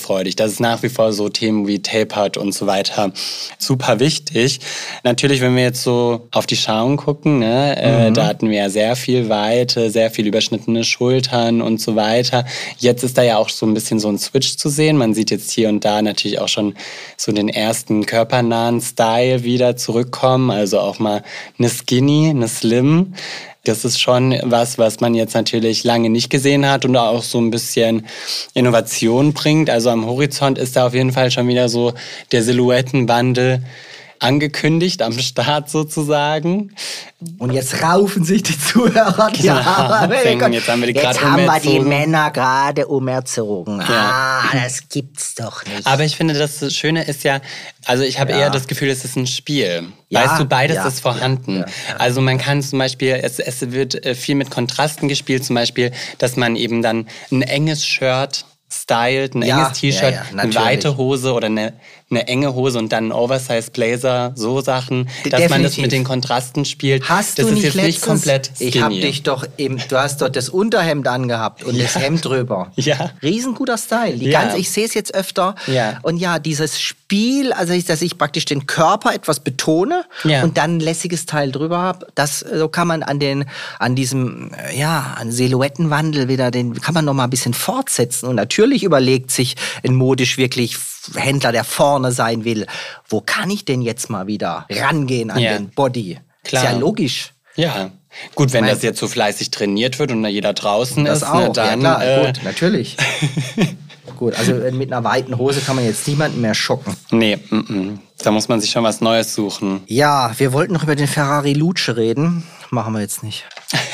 ist nach wie vor so Themen wie Tapered und so weiter super wichtig. Natürlich, wenn wir jetzt so auf die Schauen gucken, ne, mhm. äh, da hatten wir ja sehr viel Weite, sehr viel überschnittene Schultern und so weiter. Jetzt ist da ja auch so ein bisschen so ein Switch zu sehen. Man sieht jetzt hier und da natürlich auch schon so den ersten körpernahen Style wieder zurückkommen. Also auch mal eine Skinny, eine Slim. Das ist schon was, was man jetzt natürlich lange nicht gesehen hat und auch so ein bisschen Innovation bringt. Also am Horizont ist da auf jeden Fall schon wieder so der Silhouettenwandel angekündigt, am Start sozusagen. Und jetzt raufen sich die Zuhörer die Haare. Genau, jetzt haben wir die gerade Jetzt haben wir die Männer gerade umerzogen. Ja. Ah, das gibt's doch nicht. Aber ich finde, das Schöne ist ja, also ich habe ja. eher das Gefühl, es ist ein Spiel. Ja, weißt du, beides ja, ist vorhanden. Ja, ja. Also man kann zum Beispiel, es, es wird viel mit Kontrasten gespielt, zum Beispiel, dass man eben dann ein enges Shirt stylt, ein ja, enges T-Shirt, ja, ja, eine weite Hose oder eine, eine enge Hose und dann ein Oversize Blazer, so Sachen, dass Definitiv. man das mit den Kontrasten spielt. Hast das du ist nicht jetzt letztens, nicht komplett skinny. Ich hab dich doch eben, du hast doch das Unterhemd angehabt und ja. das Hemd drüber. Ja. Riesenguter Style. Die ja. ganz, ich sehe es jetzt öfter. Ja. Und ja, dieses Spiel, also dass ich praktisch den Körper etwas betone ja. und dann ein lässiges Teil drüber habe, das so kann man an den, an diesem, ja, an Silhouettenwandel wieder, den kann man noch mal ein bisschen fortsetzen. Und natürlich überlegt sich ein modisch wirklich Händler, der vorne sein will, wo kann ich denn jetzt mal wieder rangehen an ja. den Body? Klar. Ist ja logisch. Ja. Gut, wenn mein, das jetzt so fleißig trainiert wird und da jeder draußen das ist, auch. Ne, dann... Ja klar, äh, gut, natürlich. Gut, also mit einer weiten Hose kann man jetzt niemanden mehr schocken. Nee, m -m. da muss man sich schon was Neues suchen. Ja, wir wollten noch über den Ferrari Luce reden. Machen wir jetzt nicht.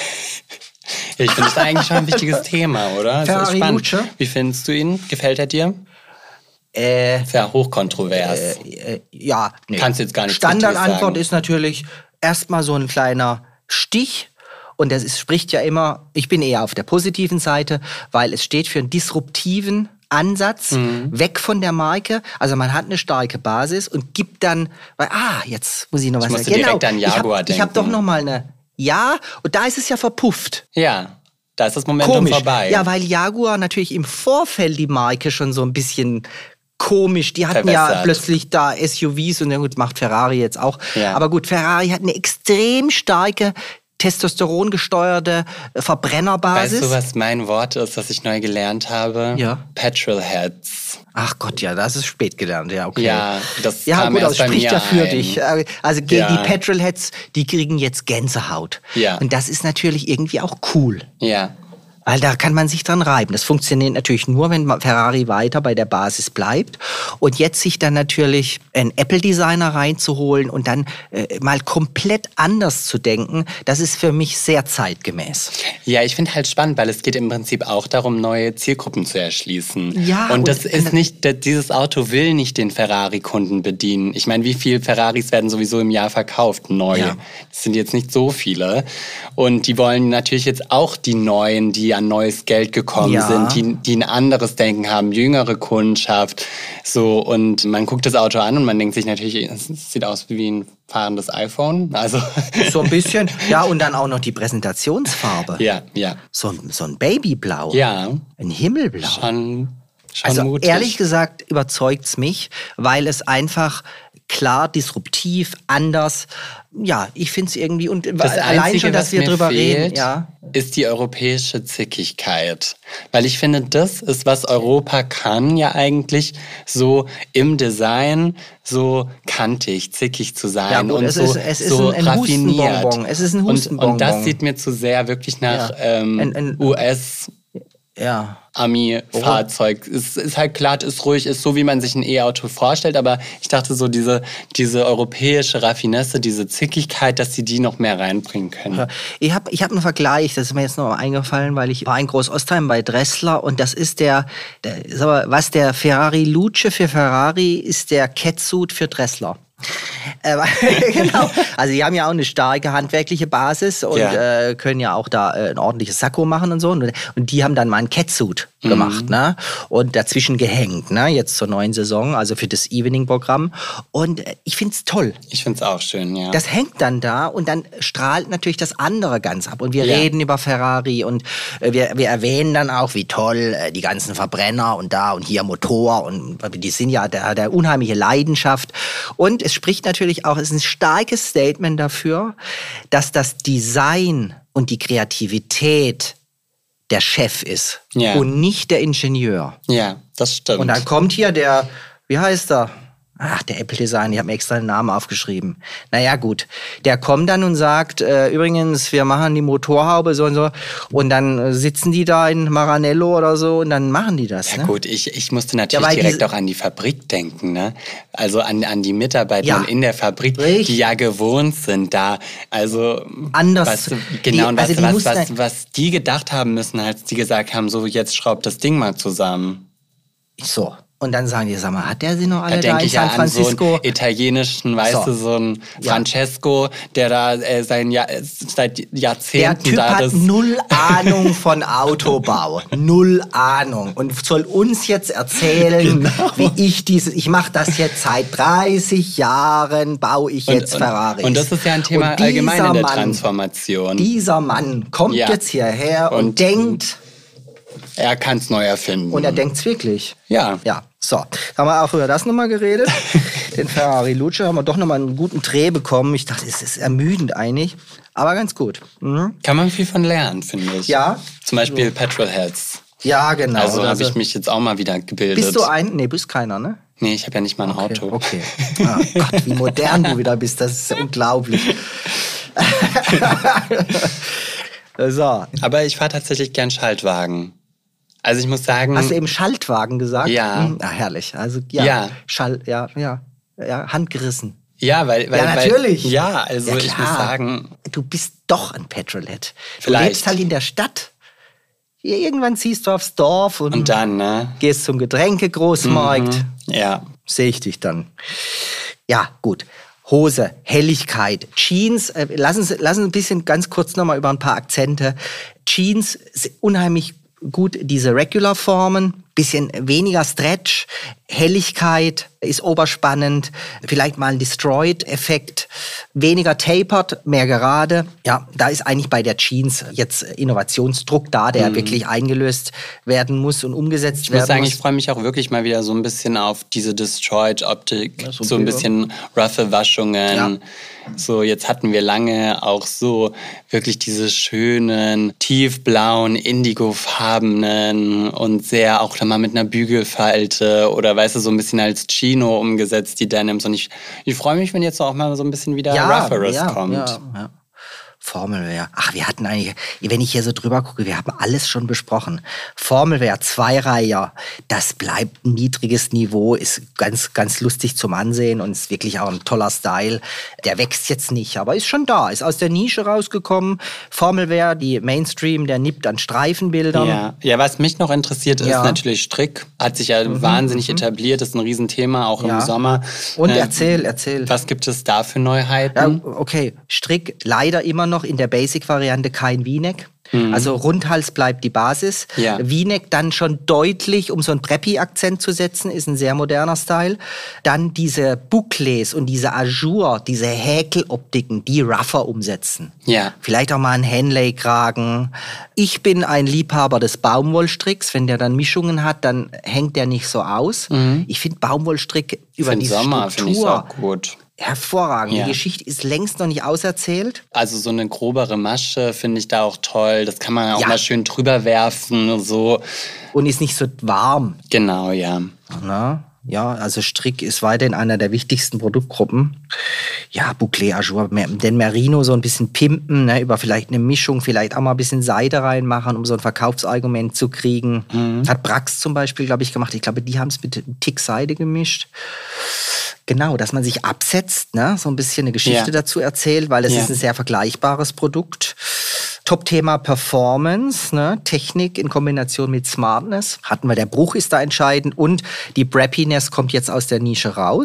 Ich finde, das ist eigentlich schon ein wichtiges Thema, oder? Ferrari Luce? Wie findest du ihn? Gefällt er dir? Äh, Sehr hochkontrovers. Äh, äh, ja, nee. Kannst du jetzt gar nicht Standardantwort ist natürlich erstmal so ein kleiner Stich. Und das ist, spricht ja immer, ich bin eher auf der positiven Seite, weil es steht für einen disruptiven Ansatz, mhm. weg von der Marke. Also man hat eine starke Basis und gibt dann, weil, ah, jetzt muss ich noch was sagen. Ich musste direkt an Jaguar denken. Ich habe hab doch noch mal eine, ja, und da ist es ja verpufft. Ja. Da ist das Momentum Komisch. vorbei. Ja, weil Jaguar natürlich im Vorfeld die Marke schon so ein bisschen komisch. Die hatten Verwässert. ja plötzlich da S U Vs und ja gut, macht Ferrari jetzt auch. Ja. Aber gut, Ferrari hat eine extrem starke Testosteron gesteuerte Verbrennerbasis. Weißt du, was mein Wort ist, das ich neu gelernt habe? Ja. Petrolheads. Ach Gott, ja, das ist spät gelernt, ja, okay. Ja, das ja, kam gut, erst das spricht ja für ein. dich. Also gegen ja. die Petrolheads, die kriegen jetzt Gänsehaut. Ja. Und das ist natürlich irgendwie auch cool. Ja. Weil da kann man sich dran reiben. Das funktioniert natürlich nur, wenn Ferrari weiter bei der Basis bleibt. Und jetzt sich dann natürlich einen Apple-Designer reinzuholen und dann äh, mal komplett anders zu denken, das ist für mich sehr zeitgemäß. Ja, ich finde halt spannend, weil es geht im Prinzip auch darum, neue Zielgruppen zu erschließen. Ja, und das und, ist nicht, dieses Auto will nicht den Ferrari-Kunden bedienen. Ich meine, wie viele Ferraris werden sowieso im Jahr verkauft, neu? Ja. Das sind jetzt nicht so viele. Und die wollen natürlich jetzt auch die Neuen, die an neues Geld gekommen ja. sind, die, die ein anderes Denken haben, jüngere Kundschaft. So, und man guckt das Auto an und man denkt sich natürlich, es sieht aus wie ein fahrendes iPhone. Also so ein bisschen. Ja, und dann auch noch die Präsentationsfarbe. Ja, ja. So, so ein Babyblau. Ja. Ein Himmelblau. Schon, schon also mutig. Ehrlich gesagt überzeugt's mich, weil es einfach klar, disruptiv, anders. Ja, ich finde es irgendwie, und das allein Einzige, schon, dass wir drüber fehlt, reden, ja. ist die europäische Zickigkeit. Weil ich finde, das ist, was Europa kann ja eigentlich, so im Design so kantig, zickig zu sein. Ja, gut, und es so, ist, es ist so ein, ein raffiniert. Hustenbonbon. Es ist ein Hustenbonbon. Und, und das sieht mir zu sehr wirklich nach ja. ähm, ein, ein, U S Ja. Ami-Fahrzeug. Oh. Es ist halt glatt, ist ruhig, ist so, wie man sich ein E-Auto vorstellt. Aber ich dachte so, diese, diese europäische Raffinesse, diese Zickigkeit, dass sie die noch mehr reinbringen können. Ja. Ich habe ich hab einen Vergleich, das ist mir jetzt noch mal eingefallen, weil ich war in Groß-Ostheim bei Dressler und das ist der, der was der Ferrari Luce für Ferrari ist der Catsuit für Dressler. Äh, genau. Also die haben ja auch eine starke handwerkliche Basis und ja. Äh, können ja auch da äh, ein ordentliches Sakko machen und so. Und, und die haben dann mal einen Catsuit mhm. gemacht, ne? Und dazwischen gehängt, ne? Jetzt zur neuen Saison, also für das Evening-Programm. Und äh, ich find's toll. Ich find's auch schön, ja. Das hängt dann da und dann strahlt natürlich das andere ganz ab. Und wir ja. reden über Ferrari und äh, wir, wir erwähnen dann auch, wie toll äh, die ganzen Verbrenner und da und hier Motor und die sind ja der, der unheimliche Leidenschaft. Und es spricht natürlich auch, es ist ein starkes Statement dafür, dass das Design und die Kreativität der Chef ist ja. und nicht der Ingenieur. Ja, das stimmt. Und dann kommt hier der, wie heißt er? Ach, der Apple-Design, ich habe mir extra den Namen aufgeschrieben. Naja, gut. Der kommt dann und sagt, äh, übrigens, wir machen die Motorhaube so und so. Und dann äh, sitzen die da in Maranello oder so und dann machen die das. Ja ne? gut, ich, ich musste natürlich ja, direkt auch an die Fabrik denken. Ne? Also an, an die Mitarbeiter ja, in der Fabrik, richtig. Die ja gewohnt sind da. Also anders. Was, genau, die, und was, also was, was, was, was die gedacht haben müssen, als die gesagt haben, so jetzt schraubt das Ding mal zusammen. So. Und dann sagen die, sag mal, hat der sie noch alle da, da in San Francisco? An so einen italienischen, weißt so. du, so einen ja. Francesco, der da äh, sein Jahr, seit Jahrzehnten der typ da hat das... null Ahnung von Autobau. Null Ahnung. Und soll uns jetzt erzählen, genau. wie ich dieses... Ich mache das jetzt seit dreißig Jahren, baue ich jetzt und, Ferraris. Und das ist ja ein Thema allgemein in der Mann, Transformation. Dieser Mann kommt ja. jetzt hierher und, und denkt... Er kann es neu erfinden. Und er denkt's wirklich. Ja. Ja, so. Haben wir auch über das nochmal geredet. Den Ferrari Luce haben wir doch nochmal einen guten Dreh bekommen. Ich dachte, es ist ermüdend eigentlich, aber ganz gut. Mhm. Kann man viel von lernen, finde ich. Ja. Zum Beispiel so. Petrolheads. Ja, genau. Also, also habe ich mich jetzt auch mal wieder gebildet. Bist du ein? Nee, bist keiner, ne? Nee, ich habe ja nicht mal ein okay, Auto. Okay. Ah, Gott, wie modern du wieder bist. Das ist unglaublich. So. Aber ich fahre tatsächlich gern Schaltwagen. Also ich muss sagen... Hast du eben Schaltwagen gesagt? Ja. Hm, ah, herrlich. Also ja, ja. Schall, ja, ja, ja, handgerissen. Ja, weil... weil ja, natürlich. Weil, ja, also ja, ich muss sagen... Du bist doch ein Petrolhead. Du Vielleicht. lebst halt in der Stadt. Irgendwann ziehst du aufs Dorf und, und dann, ne? Gehst zum Getränkegroßmarkt. Mhm. Ja. Sehe ich dich dann. Ja, gut. Hose, Helligkeit, Jeans, äh, lass uns, lass uns ein bisschen ganz kurz nochmal über ein paar Akzente. Jeans, unheimlich gut diese Regular-Formen, bisschen weniger Stretch, Helligkeit ist oberspannend, vielleicht mal ein Destroyed-Effekt, weniger tapered, mehr gerade. Ja, da ist eigentlich bei der Jeans jetzt Innovationsdruck da, der mhm. wirklich eingelöst werden muss und umgesetzt ich werden muss. Ich muss sagen, ich freue mich auch wirklich mal wieder so ein bisschen auf diese Destroyed-Optik, ja, so, so ein bisschen roughe Waschungen. Ja. So, jetzt hatten wir lange auch so wirklich diese schönen, tiefblauen, indigofarbenen und sehr auch mal mit einer Bügelfalte oder weißt du, so ein bisschen als Chino umgesetzt, die Denims. Und ich, ich freue mich, wenn jetzt auch mal so ein bisschen wieder ja, Rougheres ja, kommt. Ja, ja. Formelwear. Ach, wir hatten eigentlich, wenn ich hier so drüber gucke, wir haben alles schon besprochen. Formelwear, Zweireiher, das bleibt ein niedriges Niveau, ist ganz, ganz lustig zum Ansehen und ist wirklich auch ein toller Style. Der wächst jetzt nicht, aber ist schon da, ist aus der Nische rausgekommen. Formelwear, die Mainstream, der nippt an Streifenbildern. Ja, ja, was mich noch interessiert, ist ja. natürlich Strick. Hat sich ja mhm, wahnsinnig mhm. etabliert, ist ein Riesenthema, auch ja. im Sommer. Und äh, erzähl, erzähl. Was gibt es da für Neuheiten? Ja, okay, Strick leider immer noch in der Basic-Variante kein V-Neck. Mhm. Also Rundhals bleibt die Basis. Ja. V-Neck dann schon deutlich, um so einen Preppy-Akzent zu setzen, ist ein sehr moderner Style. Dann diese Bouclés und diese Ajour, diese Häkeloptiken, die rougher umsetzen. Ja. Vielleicht auch mal ein Henley-Kragen. Ich bin ein Liebhaber des Baumwollstricks. Wenn der dann Mischungen hat, dann hängt der nicht so aus. Mhm. Ich finde Baumwollstrick über die Sommer, Struktur ich auch gut. Hervorragend. Ja. Die Geschichte ist längst noch nicht auserzählt. Also so eine grobere Masche finde ich da auch toll. Das kann man auch ja. mal schön drüber werfen und so. Und ist nicht so warm. Genau, ja. Na, ja, also Strick ist weiterhin einer der wichtigsten Produktgruppen. Ja, Bouclé, Ajour, den Merino so ein bisschen pimpen, ne, über vielleicht eine Mischung, vielleicht auch mal ein bisschen Seide reinmachen, um so ein Verkaufsargument zu kriegen. Mhm. Hat Brax zum Beispiel, glaube ich, gemacht. Ich glaube, die haben es mit einem Tick Seide gemischt. Genau, dass man sich absetzt, ne? So ein bisschen eine Geschichte ja. dazu erzählt, weil es ja. ist ein sehr vergleichbares Produkt. Top-Thema Performance, ne? Technik in Kombination mit Smartness. Hatten wir, der Bruch ist da entscheidend und die Brappiness kommt jetzt aus der Nische raus.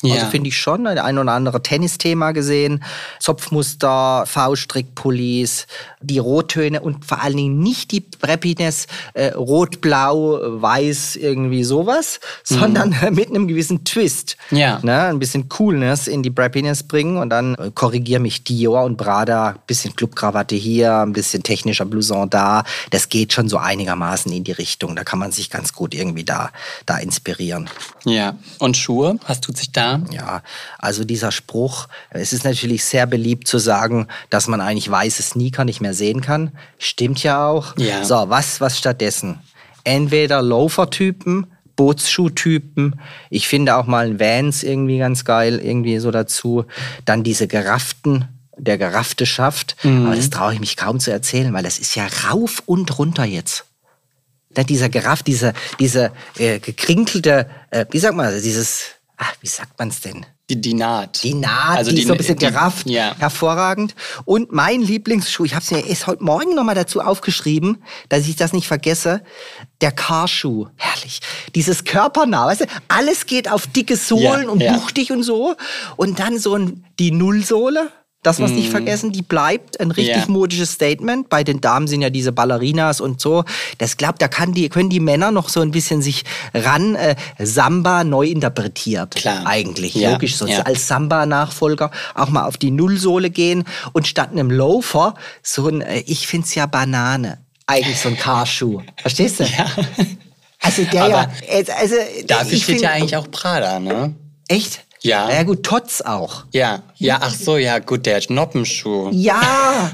Ja. Also finde ich schon, ein oder andere Tennisthema gesehen, Zopfmuster, V-Strick-Pullis, die Rottöne und vor allen Dingen nicht die Preppiness, äh, rot, blau, weiß, irgendwie sowas, mhm. sondern mit einem gewissen Twist. Ja. Ne? Ein bisschen Coolness in die Preppiness bringen und dann äh, korrigiere mich Dior und Prada, ein bisschen Clubkrawatte hier, ein bisschen technischer Blouson da. Das geht schon so einigermaßen in die Richtung. Da kann man sich ganz gut irgendwie da, da inspirieren. Ja. Und Schuhe? Was tut sich da? Ja, also dieser Spruch, es ist natürlich sehr beliebt zu sagen, dass man eigentlich weiße Sneaker nicht mehr sehen kann. Stimmt ja auch. Ja. So, was, was stattdessen? Entweder Loafer-Typen, Bootsschuhtypen. Ich finde auch mal ein Vans irgendwie ganz geil, irgendwie so dazu. Dann diese gerafften, der geraffte Schaft. Mhm. Aber das traue ich mich kaum zu erzählen, weil das ist ja rauf und runter jetzt. Da dieser Geraff, diese, diese äh, gekrinkelte, äh, wie sagt man, also dieses... Ach, wie sagt man es denn? Die, die Naht. Die Naht, also die, die ist so ein bisschen die, gerafft, ja. hervorragend. Und mein Lieblingsschuh, ich habe es mir erst heute Morgen nochmal dazu aufgeschrieben, dass ich das nicht vergesse, der Car-Schuh. Herrlich. Dieses körpernah, weißt du, alles geht auf dicke Sohlen ja, und ja. buchtig und so. Und dann so ein, die Nullsohle. Das muss mm. nicht vergessen, die bleibt ein richtig yeah. modisches Statement. Bei den Damen sind ja diese Ballerinas und so. Das glaubt, da kann die, können die Männer noch so ein bisschen sich ran äh, Samba neu interpretiert. Klar. Eigentlich, ja. logisch. So ja. als Samba-Nachfolger auch mal auf die Nullsohle gehen und statt einem Loafer so ein, äh, ich find's ja Banane. Eigentlich so ein Carschuh. Verstehst du? Ja. Also der Aber ja, also, dafür ich steht find, ja eigentlich auch Prada, ne? Echt? Ja. Na ja gut, Tots auch. Ja, ja, ach so, ja gut, der Schnoppenschuh. Ja.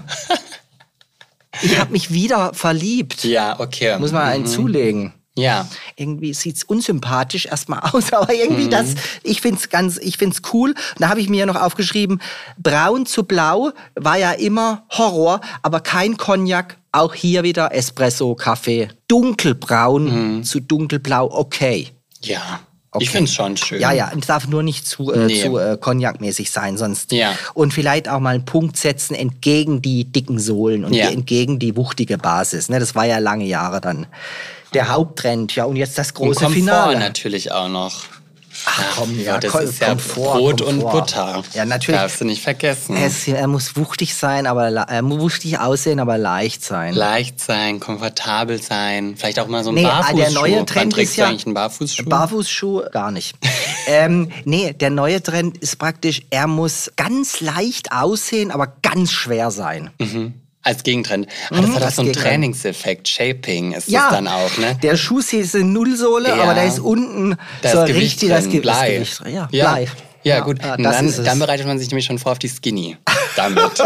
Ich habe mich wieder verliebt. Ja, okay. Muss man einen mhm. zulegen. Ja. Irgendwie sieht's unsympathisch erstmal aus, aber irgendwie mhm. das, ich find's ganz, ich find's cool. Und da habe ich mir ja noch aufgeschrieben, braun zu blau war ja immer Horror, aber kein Cognac, auch hier wieder Espresso, Kaffee. Dunkelbraun mhm. zu dunkelblau, okay. Ja. Okay. Ich finde es schon schön. Ja, ja, es darf nur nicht zu, äh, nee. zu äh, Cognac-mäßig sein, sonst. Ja. Und vielleicht auch mal einen Punkt setzen entgegen die dicken Sohlen und ja. die, entgegen die wuchtige Basis. Ne? Das war ja lange Jahre dann der Haupttrend. Ja, und jetzt das große und Komfort Finale. natürlich auch noch. Ach komm, ja, das Kom- ist ja Komfort, Brot Komfort. und Butter. Ja, natürlich. Darfst du nicht vergessen. Es, er muss wuchtig sein, aber er muss wuchtig aussehen, aber leicht sein. Leicht sein, komfortabel sein, vielleicht auch mal so ein nee, Barfußschuh. Der neue Trend Wann trägst ist ja du eigentlich einen Barfußschuh? Barfußschuh gar nicht. ähm, nee, der neue Trend ist praktisch, er muss ganz leicht aussehen, aber ganz schwer sein. Mhm. Als Gegentrend. Aber das Mhm, hat auch so einen Gegentrend. Trainingseffekt. Shaping ist ja, das dann auch, ne? Der Schuh ist eine Nullsohle, ja. aber da ist unten da so ist Gewicht richtig das drin, Ge- Blei. das Gewicht. Ja, ja. Blei. Ja, ja gut. ja, Und das dann, ist es. dann bereitet man sich nämlich schon vor auf die Skinny. Damit.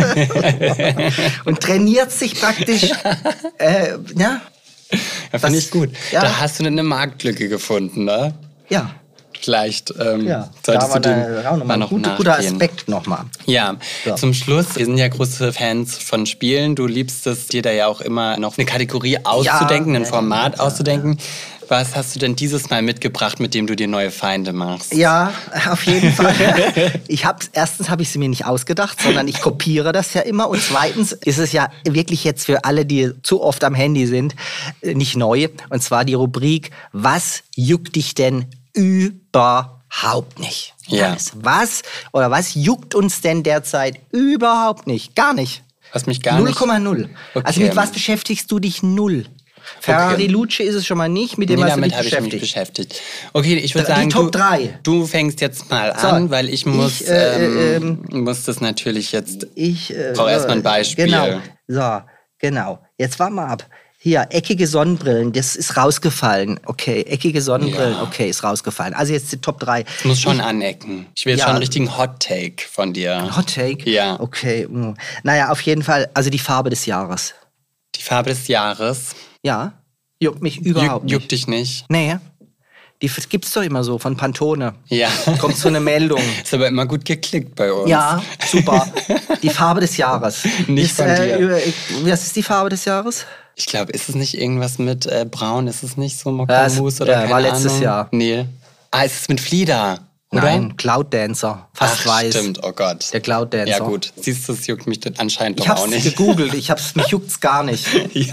Und trainiert sich praktisch. äh, ja. Ja, finde ich gut. Ja. Da hast du eine Marktlücke gefunden, ne? Ja. Vielleicht ähm, Ja, solltest da du war dem da auch noch mal mal ein noch guter, guter nachgehen. Aspekt nochmal. Ja, So. zum Schluss, wir sind ja große Fans von Spielen. Du liebst es, dir da ja auch immer noch eine Kategorie auszudenken, Ja, ein ja, Format ja, auszudenken. Was hast du denn dieses Mal mitgebracht, mit dem du dir neue Feinde machst? Ja, auf jeden Fall. Ich hab's, erstens habe ich sie mir nicht ausgedacht, sondern ich kopiere das ja immer. Und zweitens ist es ja wirklich jetzt für alle, die zu oft am Handy sind, nicht neu. Und zwar die Rubrik, was juckt dich denn überhaupt nicht? Ja. Was oder was juckt uns denn derzeit überhaupt nicht? Gar nicht. Was mich gar null nicht... Komma null. Okay. Also mit was beschäftigst du dich? Null. Ferrari Luce ist es schon mal nicht, mit dem Nee, hast du damit dich habe ich mich beschäftigt. beschäftigt. Okay, ich würde Die sagen, Top du, drei. du fängst jetzt mal So, an, weil ich muss, ich, äh, ähm, ähm, muss das natürlich jetzt... Ich äh, brauche erstmal ein Beispiel. Genau, so, genau. Jetzt warten wir ab. Hier, eckige Sonnenbrillen, das ist rausgefallen. Okay, eckige Sonnenbrillen, Ja. okay, ist rausgefallen. Also jetzt die Top drei. Es muss schon anecken. Ich will jetzt Ja. schon einen richtigen Hot-Take von dir. Hot Take? Ja. Okay. mm. Naja, auf jeden Fall, also die Farbe des Jahres. Die Farbe des Jahres. Ja, juckt mich überhaupt Juck, juckt dich nicht. nicht. Nee, die f- gibt's doch immer so von Pantone. Ja. Kommt so eine Meldung. Ist aber immer gut geklickt bei uns. Ja, super. Die Farbe des Jahres. Nicht ist, von dir. über- ich- Was ist die Farbe des Jahres? Ich glaube, ist es nicht irgendwas mit äh, Braun? Ist es nicht so Ja, es- Mokka-Mousse oder ja, keine war letztes Ahnung? Jahr. Nee. Ah, ist es mit Flieder? Oder? Nein, Cloud Dancer. Fast Ach, weiß. stimmt, oh Gott. Der Cloud Dancer. Ja gut, siehst du, es juckt mich anscheinend Ich doch auch hab's nicht. gegoogelt, ich hab's, mich juckt's gar nicht. Ja.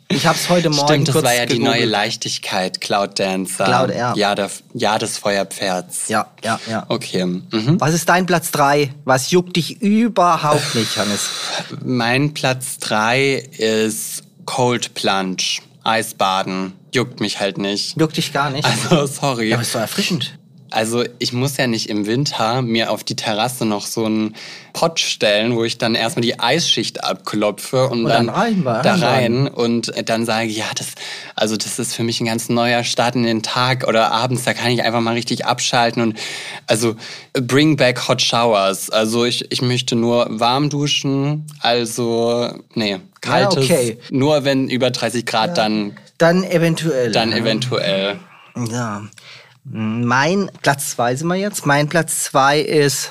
Ich habe es heute Morgen Stimmt, das kurz war ja die gegoogelt. neue Leichtigkeit, Cloud Dancer. Cloud Air. Ja, der, ja des Feuerpferds. Ja, ja, ja. Okay. Mhm. Was ist dein Platz drei? Was juckt dich überhaupt nicht, Hannes? Mein Platz drei ist Cold Plunge. Eisbaden. Juckt mich halt nicht. Juckt dich gar nicht? Also, sorry. Ja, aber ist doch erfrischend. Also ich muss ja nicht im Winter mir auf die Terrasse noch so einen Pott stellen, wo ich dann erstmal die Eisschicht abklopfe und, Und dann, dann rein, da rein. rein und dann sage ich, ja, das, also das ist für mich ein ganz neuer Start in den Tag oder abends, da kann ich einfach mal richtig abschalten und also bring back hot showers. Also ich, ich möchte nur warm duschen, also nee, kaltes, Ja, okay. nur wenn über dreißig Grad, ja. dann, Dann eventuell. dann eventuell. Ja. Mein Platz zwei sind wir jetzt. Mein Platz zwei ist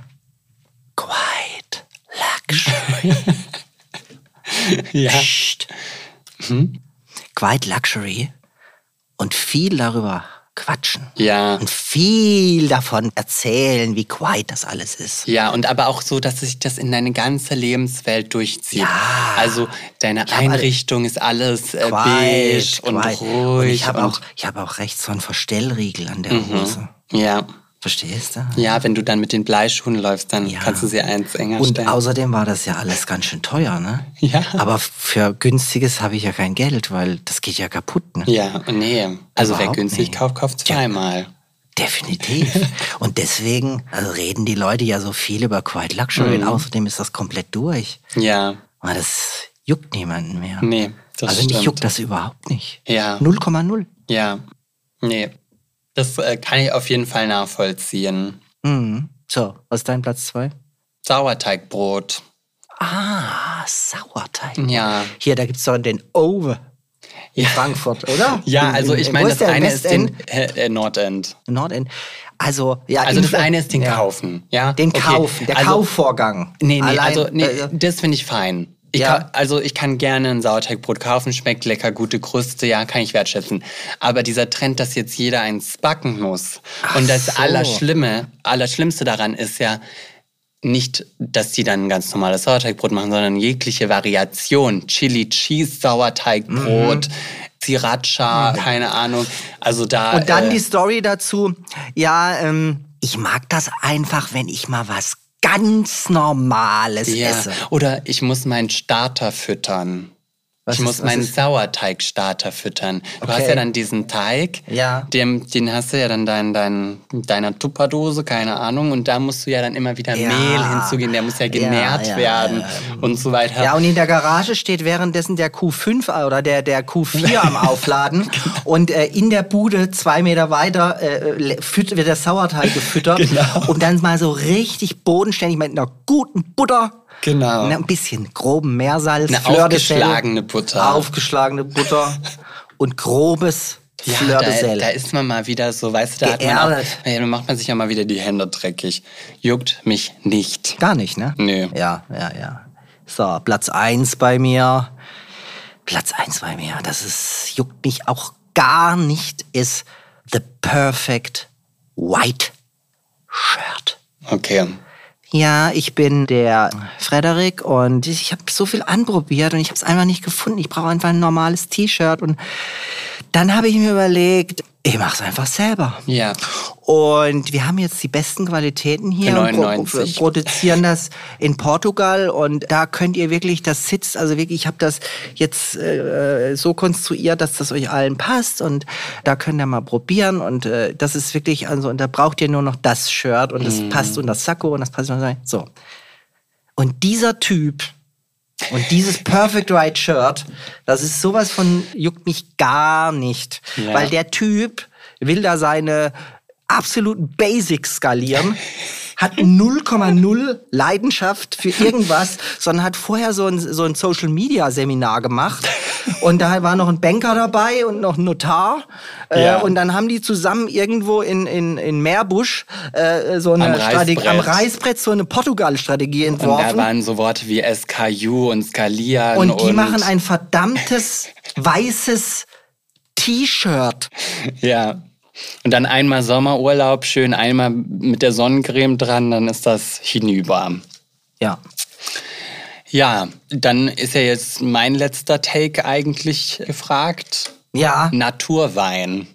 Quiet Luxury. Ja. Psst. Hm? Quiet Luxury und viel darüber quatschen. Ja. Und viel davon erzählen, wie quiet das alles ist. Ja, und aber auch so, dass sich das in deine ganze Lebenswelt durchzieht. Ja. Also deine Einrichtung ist alles äh, quiet, beige und quiet. ruhig. Und ich habe und auch, ich hab auch rechts so einen Verstellriegel an der Mhm. Hose. Ja. Verstehst du? Ja, wenn du dann mit den Bleischuhen läufst, dann Ja. kannst du sie eins enger Und stellen. außerdem war das ja alles ganz schön teuer, ne? Ja. Aber für günstiges habe ich ja kein Geld, weil das geht ja kaputt, ne? Ja, nee. Also wer Überhaupt günstig nicht. kauft, kauft zweimal. Definitiv. Und deswegen also reden die Leute ja so viel über Quiet Luxury Mhm. und außerdem ist das komplett durch. Ja. Aber das juckt niemanden mehr. Nee, das also stimmt. mich juckt das überhaupt nicht. Ja. null Komma null. Ja. Nee. Das äh, kann ich auf jeden Fall nachvollziehen. Mhm. So, was ist dein Platz zwei? Sauerteigbrot. Ah, Sauerteig. Ja. Hier, da gibt's doch den Owe in Ja. Frankfurt, oder? Ja, In- also in- ich wo meine, ist das der? eine ist den Westend? äh, äh, Nordend. Nordend. Also, ja. Also das in- eine ist den ja. Kaufen, ja? Den Okay. Kaufen, der also, Kaufvorgang. Nee, nee, Allein, also nee, äh, das finde ich fein. Ich Ja. ka- also ich kann gerne ein Sauerteigbrot kaufen, schmeckt lecker, gute Kruste, ja, kann ich wertschätzen. Aber dieser Trend, dass jetzt jeder eins backen muss Ach und das so. Allerschlimme, Allerschlimmste daran ist ja nicht, dass die dann ein ganz normales Sauerteigbrot machen, sondern jegliche Variation. Chili Cheese Sauerteigbrot, Sriracha, keine Ahnung. Also da Und dann äh, die Story dazu. Ja, ähm, ich mag das einfach, wenn ich mal was ganz Normales ja. esse. Oder ich muss meinen Starter füttern. Was ich ist- muss was meinen ist- Sauerteigstarter füttern. Du Okay. hast ja dann diesen Teig, Ja. dem, den hast du ja dann dein, dein, deiner Tupperdose, keine Ahnung, und da musst du ja dann immer wieder Ja. Mehl hinzugehen, der muss ja genährt ja, werden ja. und so weiter. Ja, und in der Garage steht währenddessen der Q fünf oder der, der Q vier am Aufladen. Und äh, in der Bude, zwei Meter weiter, äh, füt- wird der Sauerteig gefüttert. Genau. Und dann mal so richtig bodenständig mit einer guten Butter. Genau. Ne, ein bisschen groben Meersalz, Eine Fleur de sel, aufgeschlagene Butter. Aufgeschlagene Butter und grobes Ja, Fleur de da, sel. da ist man mal wieder so, weißt du, da hat man auch, Geerdet. ja, da macht man sich ja mal wieder die Hände dreckig. Juckt mich nicht. Gar nicht, ne? Nö. Ja, ja, ja. So, Platz eins bei mir. Platz eins bei mir, das ist, juckt mich auch gar nicht, ist The Perfect White Shirt. Okay. Ja, ich bin der Frederik und ich habe so viel anprobiert und ich habe es einfach nicht gefunden. Ich brauche einfach ein normales T-Shirt und dann habe ich mir überlegt, ich mache es einfach selber. Ja. Und wir haben jetzt die besten Qualitäten hier Für und pro neunundneunzig. produzieren das in Portugal und da könnt ihr wirklich, das sitzt, also wirklich, ich habe das jetzt äh, so konstruiert, dass das euch allen passt und da könnt ihr mal probieren und äh, das ist wirklich, also und da braucht ihr nur noch das Shirt und das Mhm. passt und das Sakko und das passt und so. Und dieser Typ und dieses Perfect White Shirt, das ist sowas von, juckt mich gar nicht. Ja. Weil der Typ will da seine absoluten Basics skalieren, hat null Komma null Leidenschaft für irgendwas, sondern hat vorher so ein, so ein Social-Media-Seminar gemacht. Und da war noch ein Banker dabei und noch ein Notar. Äh, Ja. Und dann haben die zusammen irgendwo in, in, in Meerbusch äh, so eine Am Strategie, Reißbrett. am Reißbrett so eine Portugal-Strategie Und da entworfen. waren so Worte wie S K U und skalieren. Und die machen ein verdammtes weißes T-Shirt. Ja. Und dann einmal Sommerurlaub, schön einmal mit der Sonnencreme dran, dann ist das hinüber. Ja. Ja, dann ist ja jetzt mein letzter Take eigentlich gefragt. Ja. Naturwein.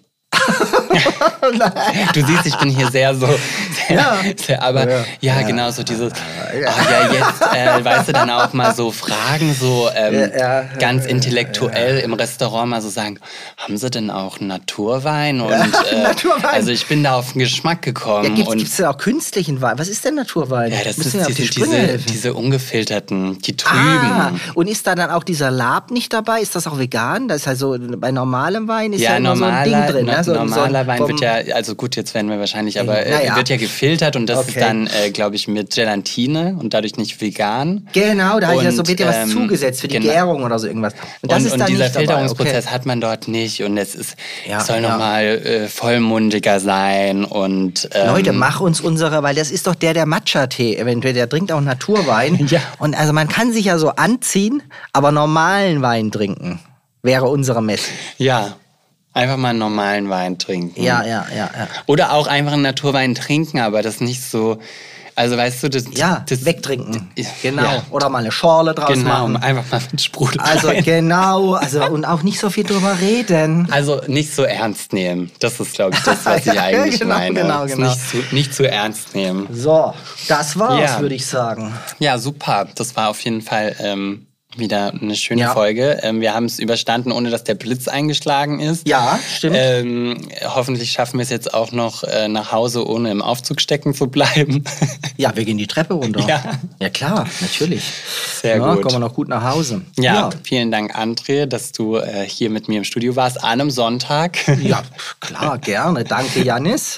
Du siehst, ich bin hier sehr so, sehr, Ja. sehr, aber ja, ja, ja, genau, so dieses, oh ja, jetzt, äh, weißt du, dann auch mal so Fragen, so ähm, ja, ja, ganz intellektuell ja. im Restaurant mal so sagen, haben Sie denn auch Naturwein? Und, äh, Naturwein. Also ich bin da auf den Geschmack gekommen. Ja, gibt es denn auch künstlichen Wein? Was ist denn Naturwein? Ja, das ist, die, die diese, diese ungefilterten, die trüben. Ah, und ist da dann auch dieser Lab nicht dabei? Ist das auch vegan? Das ist also bei normalem Wein ist ja, ja immer normaler, so ein Ding drin. No, ne? so, normaler so Wein wird ja, also gut, jetzt werden wir wahrscheinlich, aber äh, naja. wird ja gefiltert und das okay. ist dann, äh, glaube ich, mit Gelatine und dadurch nicht vegan. Genau, da und, ja so wird ja was ähm, zugesetzt für die genau. Gärung oder so irgendwas. Und, das und, ist und dann dieser nicht Filterungsprozess okay. hat man dort nicht und es ist, ja, soll ja. nochmal äh, vollmundiger sein und ähm, Leute, mach uns unsere, weil das ist doch der, der Matcha-Tee eventuell, der trinkt auch Naturwein. ja. Und also man kann sich ja so anziehen, aber normalen Wein trinken wäre unsere Message. Ja. Einfach mal einen normalen Wein trinken. Ja, ja, ja, ja. Oder auch einfach einen Naturwein trinken, aber das nicht so, also weißt du, das... Ja, das, wegtrinken. Genau. Ja. Oder mal eine Schorle draus genau, machen. Genau, einfach mal mit Sprudel Also rein. genau, also und auch nicht so viel drüber reden. Also nicht so ernst nehmen. Das ist, glaube ich, das, was ich ja, eigentlich genau, meine. Genau, genau. Nicht zu, nicht zu ernst nehmen. So, das war's, ja. würde ich sagen. Ja, super. Das war auf jeden Fall... Ähm, wieder eine schöne ja. Folge. Ähm, wir haben es überstanden, ohne dass der Blitz eingeschlagen ist. Ja, stimmt. Ähm, hoffentlich schaffen wir es jetzt auch noch äh, nach Hause, ohne im Aufzug stecken zu bleiben. Ja, wir gehen die Treppe runter. Ja, ja klar, natürlich. Sehr ja, gut. Kommen wir noch gut nach Hause. Ja, ja. vielen Dank, André, dass du äh, hier mit mir im Studio warst, an einem Sonntag. Ja, klar, gerne. Danke, Janis.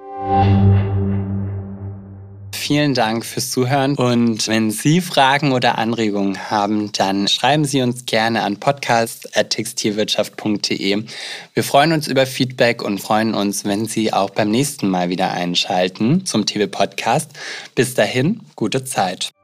Vielen Dank fürs Zuhören und wenn Sie Fragen oder Anregungen haben, dann schreiben Sie uns gerne an podcast at textilwirtschaft punkt de. Wir freuen uns über Feedback und freuen uns, wenn Sie auch beim nächsten Mal wieder einschalten zum T V-Podcast. Bis dahin, gute Zeit.